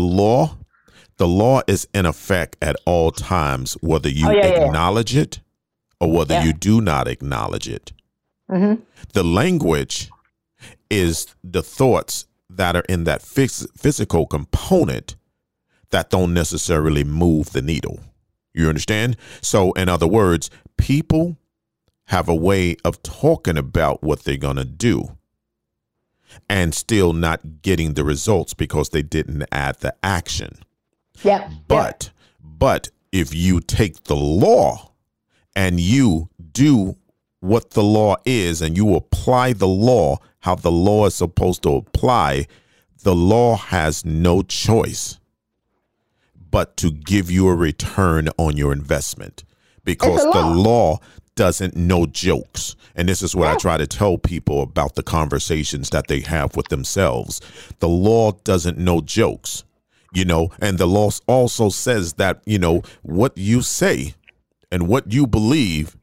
law is in effect at all times, whether you acknowledge it or whether you do not acknowledge it. Mm-hmm. The language is the thoughts that are in that physical component that don't necessarily move the needle. You understand? So in other words, people have a way of talking about what they're going to do and still not getting the results because they didn't add the action. Yeah. But if you take the law and you do what the law is and you apply the law, how the law is supposed to apply, the law has no choice but to give you a return on your investment, because the law doesn't know jokes. And this is what I try to tell people about the conversations that they have with themselves. The law doesn't know jokes, and the law also says that, what you say and what you believe,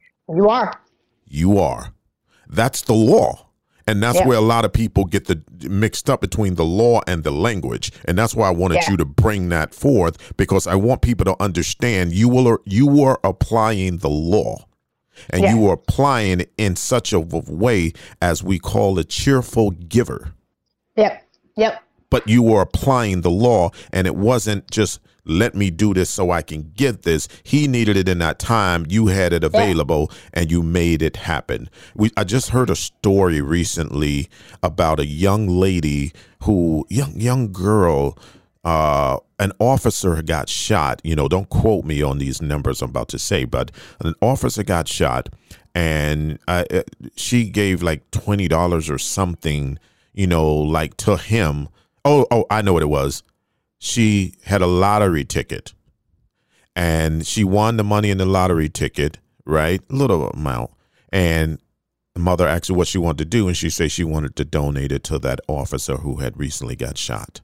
you are. That's the law. And that's where a lot of people get mixed up between the law and the language. And that's why I wanted you to bring that forth, because I want people to understand you are applying the law, and you are applying it in such a way as we call a cheerful giver. Yep. But you were applying the law, and it wasn't just let me do this so I can get this. He needed it in that time. You had it available and you made it happen. I just heard a story recently about a young lady young girl, an officer got shot. Don't quote me on these numbers I'm about to say, but an officer got shot, and she gave like $20 or something, to him. Oh, I know what it was. She had a lottery ticket, and she won the money in the lottery ticket, right? A little amount. And the mother asked her what she wanted to do, and she said she wanted to donate it to that officer who had recently got shot.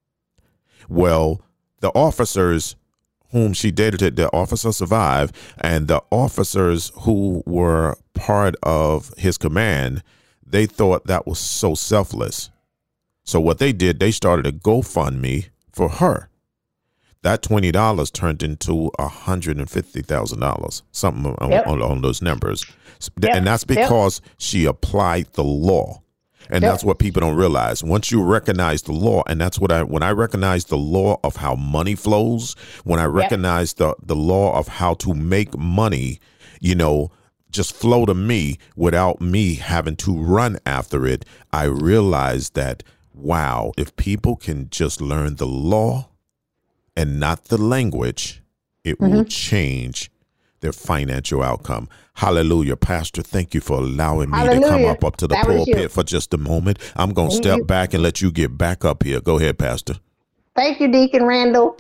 Well, the officers whom she dated, the officer survived, and the officers who were part of his command, they thought that was so selfless. So what they did, they started a GoFundMe for her. That $20 turned into $150,000, something on those numbers. And that's because she applied the law. And that's what people don't realize. Once you recognize the law, and that's when I recognize the law of how money flows, when I recognize the law of how to make money, just flow to me without me having to run after it, I realized that, wow, if people can just learn the law and not the language, it will change their financial outcome. Hallelujah. Pastor, thank you for allowing me to come up to the pulpit for just a moment. I'm going to step back and let you get back up here. Go ahead, Pastor. Thank you, Deacon Randall.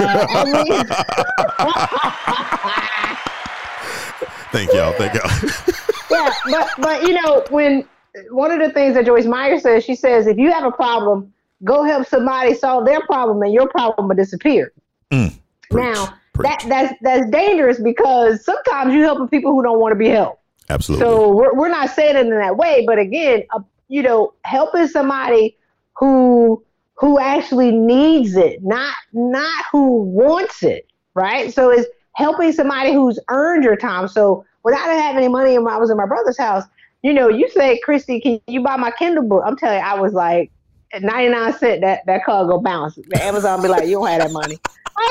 Thank y'all. But when one of the things that Joyce Meyer says, she says, if you have a problem, go help somebody solve their problem and your problem will disappear. Now, that's dangerous, because sometimes you're helping people who don't want to be helped. Absolutely. So we're not saying it in that way, but again, helping somebody who actually needs it, not who wants it, right? So it's helping somebody who's earned your time. So without having any money, when I was in my brother's house, you say, Christy, can you buy my Kindle book? I'm telling you, I was like, at 99 cents, that card go bounce. The Amazon be like, you don't have that money.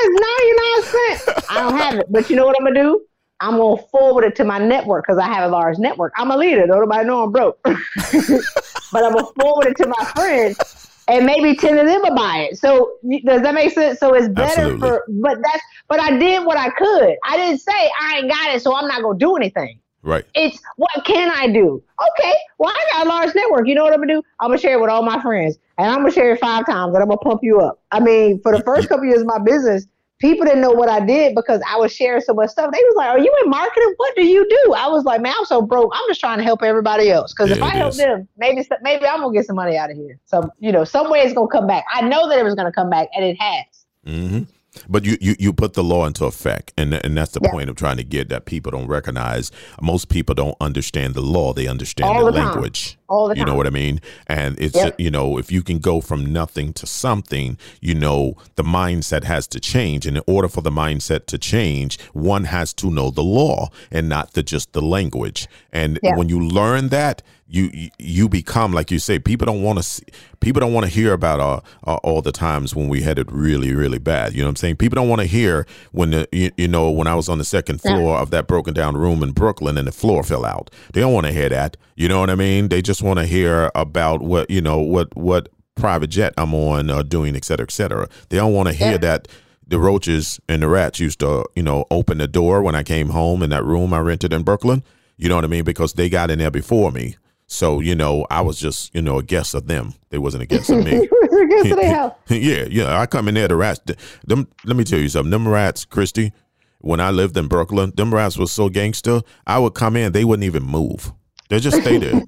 Oh, it's 99 cents. I don't have it. But you know what I'm going to do? I'm going to forward it to my network, because I have a large network. I'm a leader. Nobody know I'm broke. But I'm going to forward it to my friends, and maybe 10 of them will buy it. So does that make sense? So it's better but I did what I could. I didn't say I ain't got it, so I'm not going to do anything. Right. It's what can I do? Okay, well, I got a large network. You know what I'm gonna do? I'm gonna share it with all my friends, and I'm gonna share it 5 times, and I'm gonna pump you up. I mean, for the first couple of years of my business, people didn't know what I did because I was sharing so much stuff. They was like, "Are you in marketing? What do you do?" I was like, "Man, I'm so broke. I'm just trying to help everybody else. Because if I help them, maybe I'm gonna get some money out of here. So some way it's gonna come back. I know that it was gonna come back, and it has." Mm-hmm. But you put the law into effect, and that's the point of trying to get that people don't recognize. Most people don't understand the law; they understand the language. All the time. You know what I mean? And it's if you can go from nothing to something, the mindset has to change. And in order for the mindset to change, one has to know the law and not just the language. And when you learn that, you become, like you say, people don't want to hear about all the times when we had it really, really bad. You know what I'm saying? People don't want to hear when when I was on the second floor of that broken down room in Brooklyn and the floor fell out. They don't want to hear that. You know what I mean? They just want to hear about what private jet I'm on, doing, et cetera, et cetera. They don't want to hear that the roaches and the rats used to, open the door when I came home in that room I rented in Brooklyn. You know what I mean? Because they got in there before me. So, I was just, a guest of them. They wasn't a guest of me. You were a guest of their house. Yeah. I come in there, the rats, let me tell you something. Them rats, Christy, when I lived in Brooklyn, them rats was so gangster. I would come in, they wouldn't even move. They just stay there.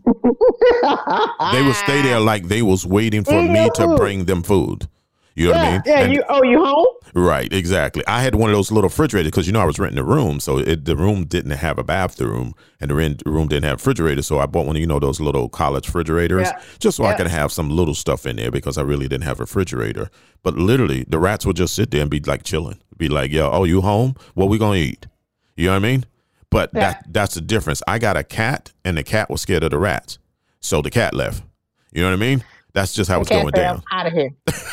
They would stay there like they was waiting for me to bring them food. You know what I mean? Yeah, and, you home? Right, exactly. I had one of those little refrigerators because, I was renting a room. So the room didn't have a bathroom and the room didn't have a refrigerator. So I bought one of, those little college refrigerators just so I could have some little stuff in there because I really didn't have a refrigerator. But literally, the rats would just sit there and be like chilling. Be like, yo, you home? What we going to eat? You know what I mean? But that's the difference. I got a cat and the cat was scared of the rats. So the cat left. You know what I mean? That's just how it's going down. Out of here.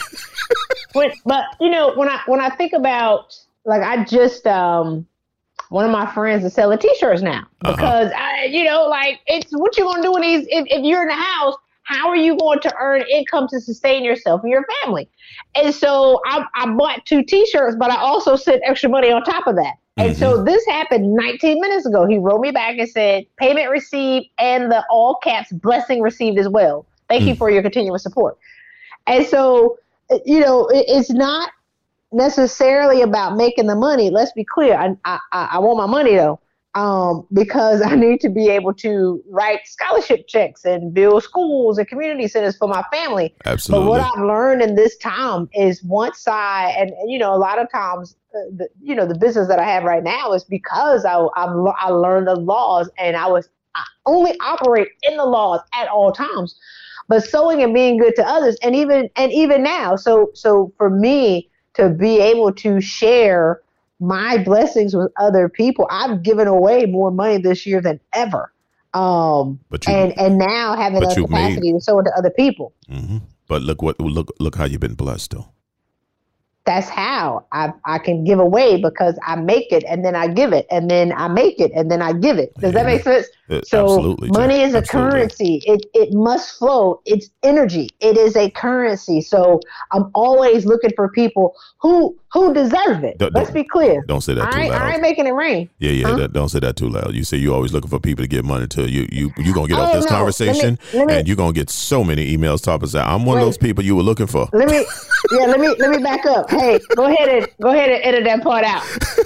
But when I think about, like, I just one of my friends is selling T-shirts now because it's what you gonna do in these if you're in the house. How are you going to earn income to sustain yourself and your family? And so I bought 2 T-shirts, but I also sent extra money on top of that. And so this happened 19 minutes ago. He wrote me back and said, payment received and the all caps blessing received as well. Thank you for your continuous support. And so, it's not necessarily about making the money. Let's be clear. I want my money, though, because I need to be able to write scholarship checks and build schools and community centers for my family. Absolutely. But what I've learned in this time is once a lot of times, the business that I have right now is because I learned the laws and I only operate in the laws at all times. But sowing and being good to others, and even now, so for me to be able to share my blessings with other people, I've given away more money this year than ever. And now having the capacity to sow into other people. Mm-hmm. But look how you've been blessed, though. That's how I can give away because I make it and then I give it and then I make it and then I give it. Does that make sense? So absolutely, money is a currency. It must flow. It's energy. It is a currency. So I'm always looking for people who deserve it. Let's be clear. Don't say that too loud. I ain't making it rain. Yeah. Don't say that too loud. You say you're always looking for people to give money to. You're going to get off this conversation and you're going to get so many emails talking about, I'm one of those people you were looking for. Let me back up. Hey, go ahead and edit that part out.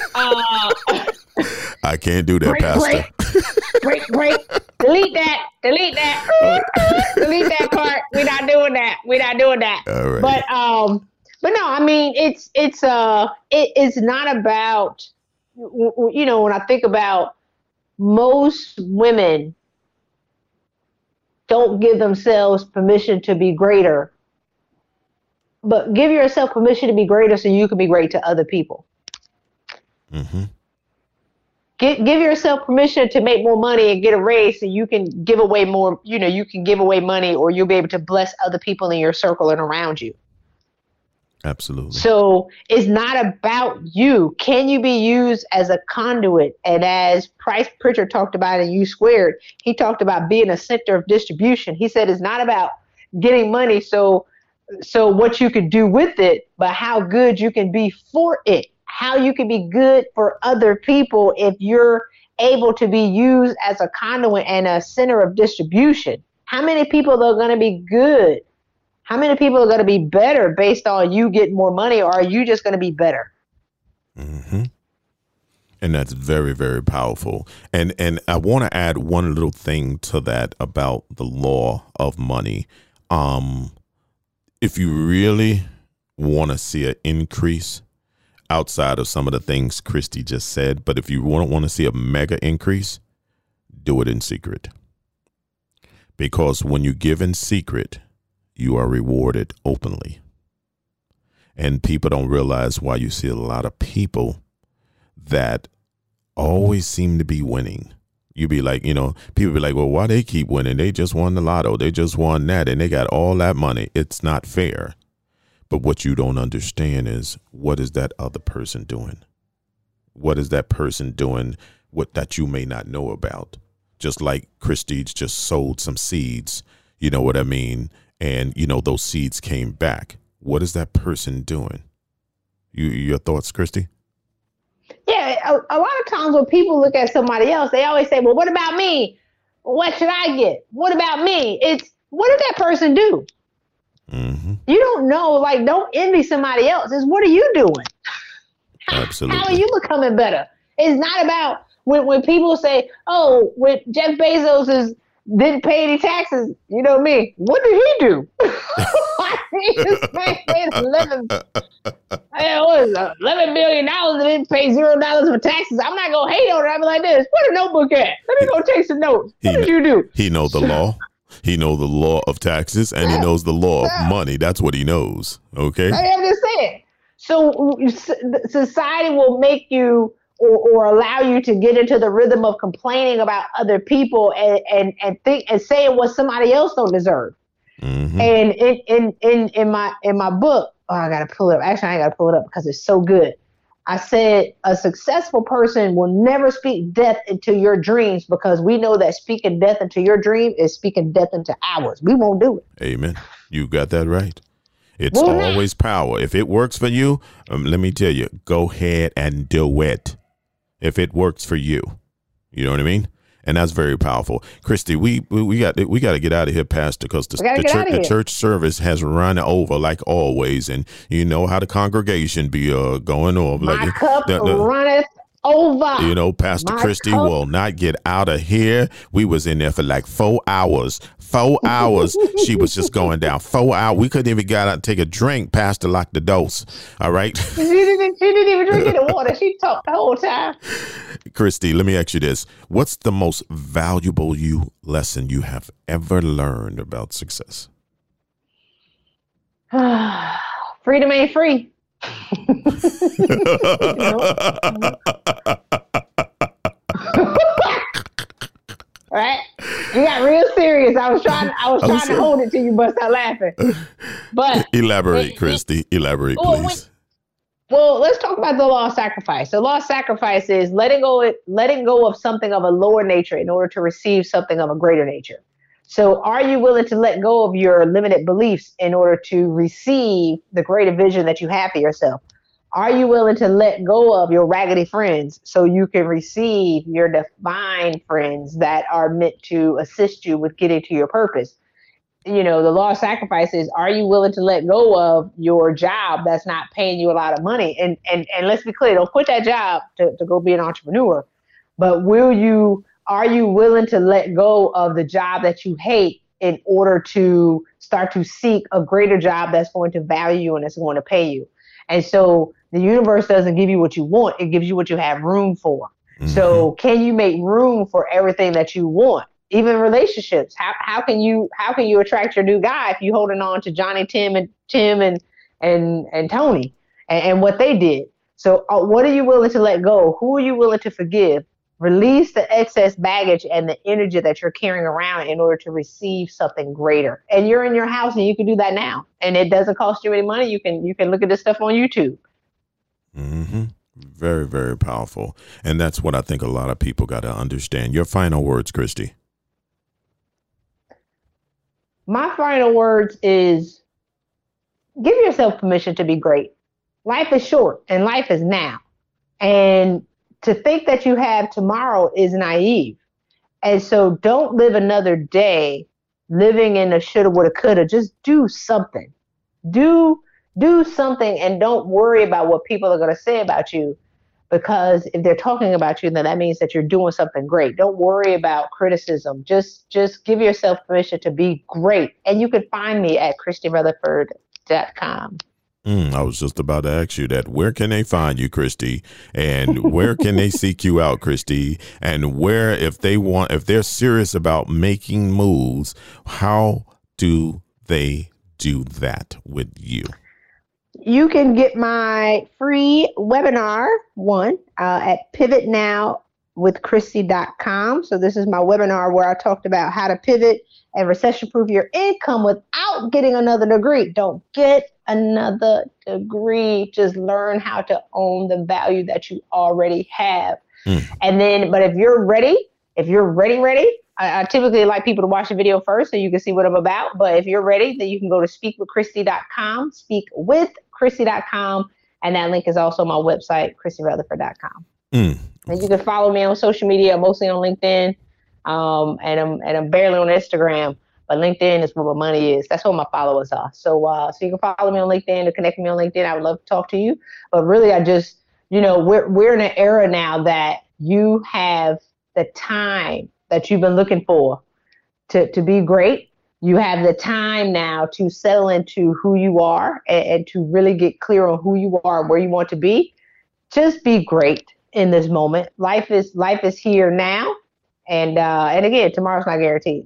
I can't do that, Pastor. Break. Delete that. Delete that part. We're not doing that. All right. But no, I mean, it is not about, you know, when I think about most women don't give themselves permission to be greater, but give yourself permission to be greater so you can be great to other people. Mm-hmm. Give yourself permission to make more money and get a raise so you can give away more, you know, you can give away money, or you'll be able to bless other people in your circle and around you. Absolutely. So it's not about you. Can you be used as a conduit? And as Price Pritchard talked about in U Squared, he talked about being a center of distribution. He said it's not about getting money so what you could do with it, but how good you can be for it. How you can be good for other people if you're able to be used as a conduit and a center of distribution. How many people are going to be good? How many people are going to be better based on you getting more money, or are you just going to be better? Mm-hmm. And that's very, very powerful. And I want to add one little thing to that about the law of money. If you really want to see an increase outside of some of the things Christy just said, but if you want to see a mega increase, do it in secret. Because when you give in secret, you are rewarded openly. And people don't realize why you see a lot of people that always seem to be winning. You be like, you know, people be like, well, why they keep winning? They just won the lotto. They just won that and they got all that money. It's not fair. But what you don't understand is, what is that other person doing? What is that person doing that you may not know about? Just like Christy just sowed some seeds, you know what I mean? And, you know, those seeds came back. What is that person doing? Your thoughts, Christy? Yeah, a lot of times when people look at somebody else, they always say, well, what about me? What should I get? What about me? It's, what did that person do? Mm-hmm. You don't know, like, don't envy somebody else. It's, what are you doing? Absolutely. How are you becoming better? It's not about when people say, oh, when Jeff Bezos didn't pay any taxes, you know me. What did he do? This man paid $11 billion and didn't pay $0 for taxes. I'm not gonna hate on it. I'm like this. Where the notebook at? Let me go take some notes. What did you do? He knows the law. He knows the law of taxes, and he knows the law of money. That's what he knows. Okay. I'm just saying. So society will make you or allow you to get into the rhythm of complaining about other people and think and saying what somebody else don't deserve. Mm-hmm. And in my book, I gotta pull it up. Actually, I ain't gotta pull it up because it's so good. I said a successful person will never speak death into your dreams, because we know that speaking death into your dream is speaking death into ours. We won't do it. Amen. You got that right. It's always power. If it works for you, let me tell you, go ahead and do it. If it works for you, you know what I mean? And that's very powerful. Christy, we got to get out of here, Pastor, because the church service has run over like always. And you know how the congregation be going over. My cup runneth over. You know, Pastor Christy will not get out of here. We was in there for like 4 hours. 4 hours. She was just going down. 4 hours. We couldn't even get out and take a drink. Pastor locked the dose. All right. She didn't even drink any water. She talked the whole time. Christy, let me ask you this. What's the most valuable lesson you have ever learned about success? Freedom ain't free. Right? You got real serious. I was trying to hold it till you bust out laughing. But elaborate, Christy. Elaborate, please. Well, let's talk about the law of sacrifice. The law of sacrifice is letting go of something of a lower nature in order to receive something of a greater nature. So are you willing to let go of your limited beliefs in order to receive the greater vision that you have for yourself? Are you willing to let go of your raggedy friends so you can receive your divine friends that are meant to assist you with getting to your purpose? You know, the law of sacrifice is, are you willing to let go of your job that's not paying you a lot of money? And let's be clear, don't quit that job to go be an entrepreneur. But are you willing to let go of the job that you hate in order to start to seek a greater job that's going to value you and that's going to pay you. And so the universe doesn't give you what you want. It gives you what you have room for. Mm-hmm. So can you make room for everything that you want? Even relationships. How can you attract your new guy if you're holding on to Johnny, Tim and Tony and what they did? So what are you willing to let go? Who are you willing to forgive? Release the excess baggage and the energy that you're carrying around in order to receive something greater. And you're in your house and you can do that now. And it doesn't cost you any money. You can look at this stuff on YouTube. Mm-hmm. Very, very powerful. And that's what I think a lot of people got to understand. Your final words, Christy. My final words is give yourself permission to be great. Life is short and life is now. And to think that you have tomorrow is naive. And so don't live another day living in a shoulda, woulda, coulda. Just do something. Do something and don't worry about what people are going to say about you. Because if they're talking about you, then that means that you're doing something great. Don't worry about criticism. Just give yourself permission to be great. And you can find me at ChristyRutherford.com. I was just about to ask you that. Where can they find you, Christy? And where can they seek you out, Christy? And where, if they're serious about making moves, how do they do that with you? You can get my free webinar at pivotnowwithchristy.com. So this is my webinar where I talked about how to pivot and recession-proof your income without getting another degree. Don't get another degree. Just learn how to own the value that you already have. And then, but if you're ready, I typically like people to watch the video first so you can see what I'm about. But if you're ready, then you can go to speakwithchristy.com, speakwithchristy.com. And that link is also my website, ChristyRutherford.com. And you can follow me on social media, mostly on LinkedIn. And I'm barely on Instagram, but LinkedIn is where my money is. That's where my followers are. So you can follow me on LinkedIn, to connect with me on LinkedIn. I would love to talk to you. But really, I just, we're in an era now that you have the time that you've been looking for to be great. You have the time now to settle into who you are and to really get clear on who you are and where you want to be. Just be great in this moment. Life is here now. And again, tomorrow's not guaranteed.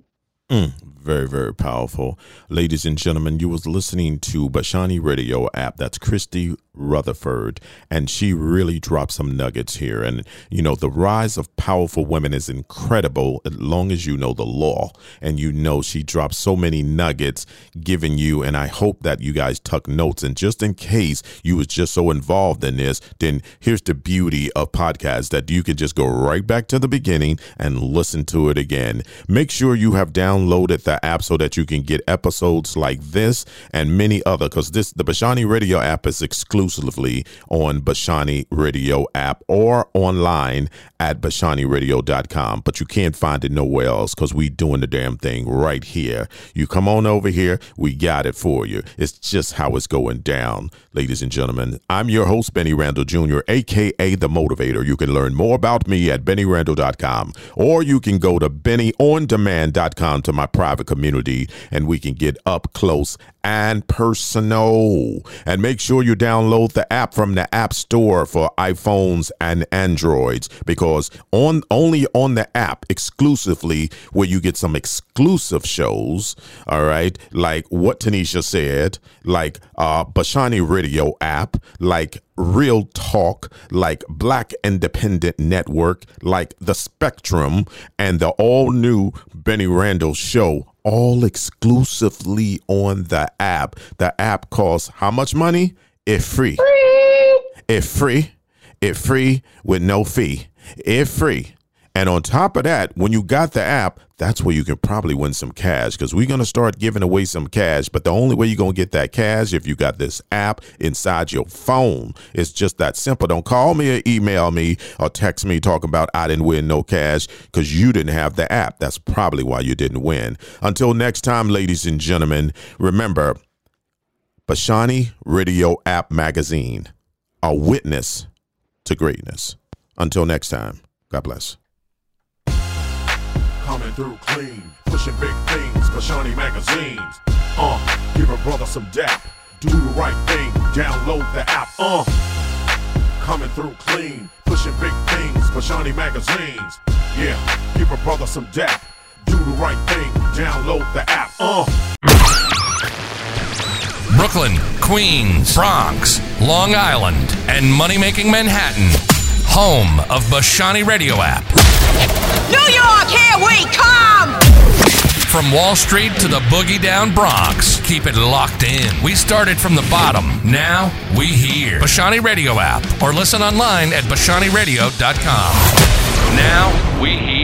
Very, very powerful. Ladies and gentlemen, you was listening to Bashani Radio app. That's Christy Rutherford. And she really dropped some nuggets here. And, the rise of powerful women is incredible as long as you know the law. And she dropped so many nuggets giving you. And I hope that you guys took notes. And just in case you was just so involved in this, then here's the beauty of podcasts, that you can just go right back to the beginning and listen to it again. Make sure you have downloaded the app so that you can get episodes like this and many other, because the Bashani Radio app is exclusively on Bashani Radio app or online at BashaniRadio.com, but you can't find it nowhere else because we doing the damn thing right here. You come on over here, we got it for you. It's just how it's going down, ladies and gentlemen. I'm your host, Benny Randall Jr., aka The Motivator. You can learn more about me at BennyRandall.com, or you can go to BennyOnDemand.com to my private community, and we can get up close and personal. And make sure you download the app from the App Store for iPhones and Androids, because only on the app exclusively where you get some exclusive shows, all right, like what Tanisha said, like Bashani Radio app, like Real Talk, like Black Independent Network, like The Spectrum, and the all new Benny Randall Show, all exclusively on the app. The app costs how much money? It's free. It's free. It's free with no fee. It's free. And on top of that, when you got the app, that's where you can probably win some cash, because we're going to start giving away some cash. But the only way you're going to get that cash if you got this app inside your phone. It's just that simple. Don't call me or email me or text me talking about I didn't win no cash because you didn't have the app. That's probably why you didn't win. Until next time, ladies and gentlemen, remember, Bashani Radio App Magazine, a witness to greatness. Until next time, God bless. Coming through clean, pushing big things for Shawnee magazines. Give a brother some dap. Do the right thing, download the app. Coming through clean, pushing big things for Shawnee magazines. Yeah, give a brother some dap. Do the right thing, download the app. Brooklyn, Queens, Bronx, Long Island, and money-making Manhattan. Home of Bashani Radio app. New York, here we come! From Wall Street to the boogie down Bronx, keep it locked in. We started from the bottom. Now we here. Bashani Radio app or listen online at BashaniRadio.com. Now we here.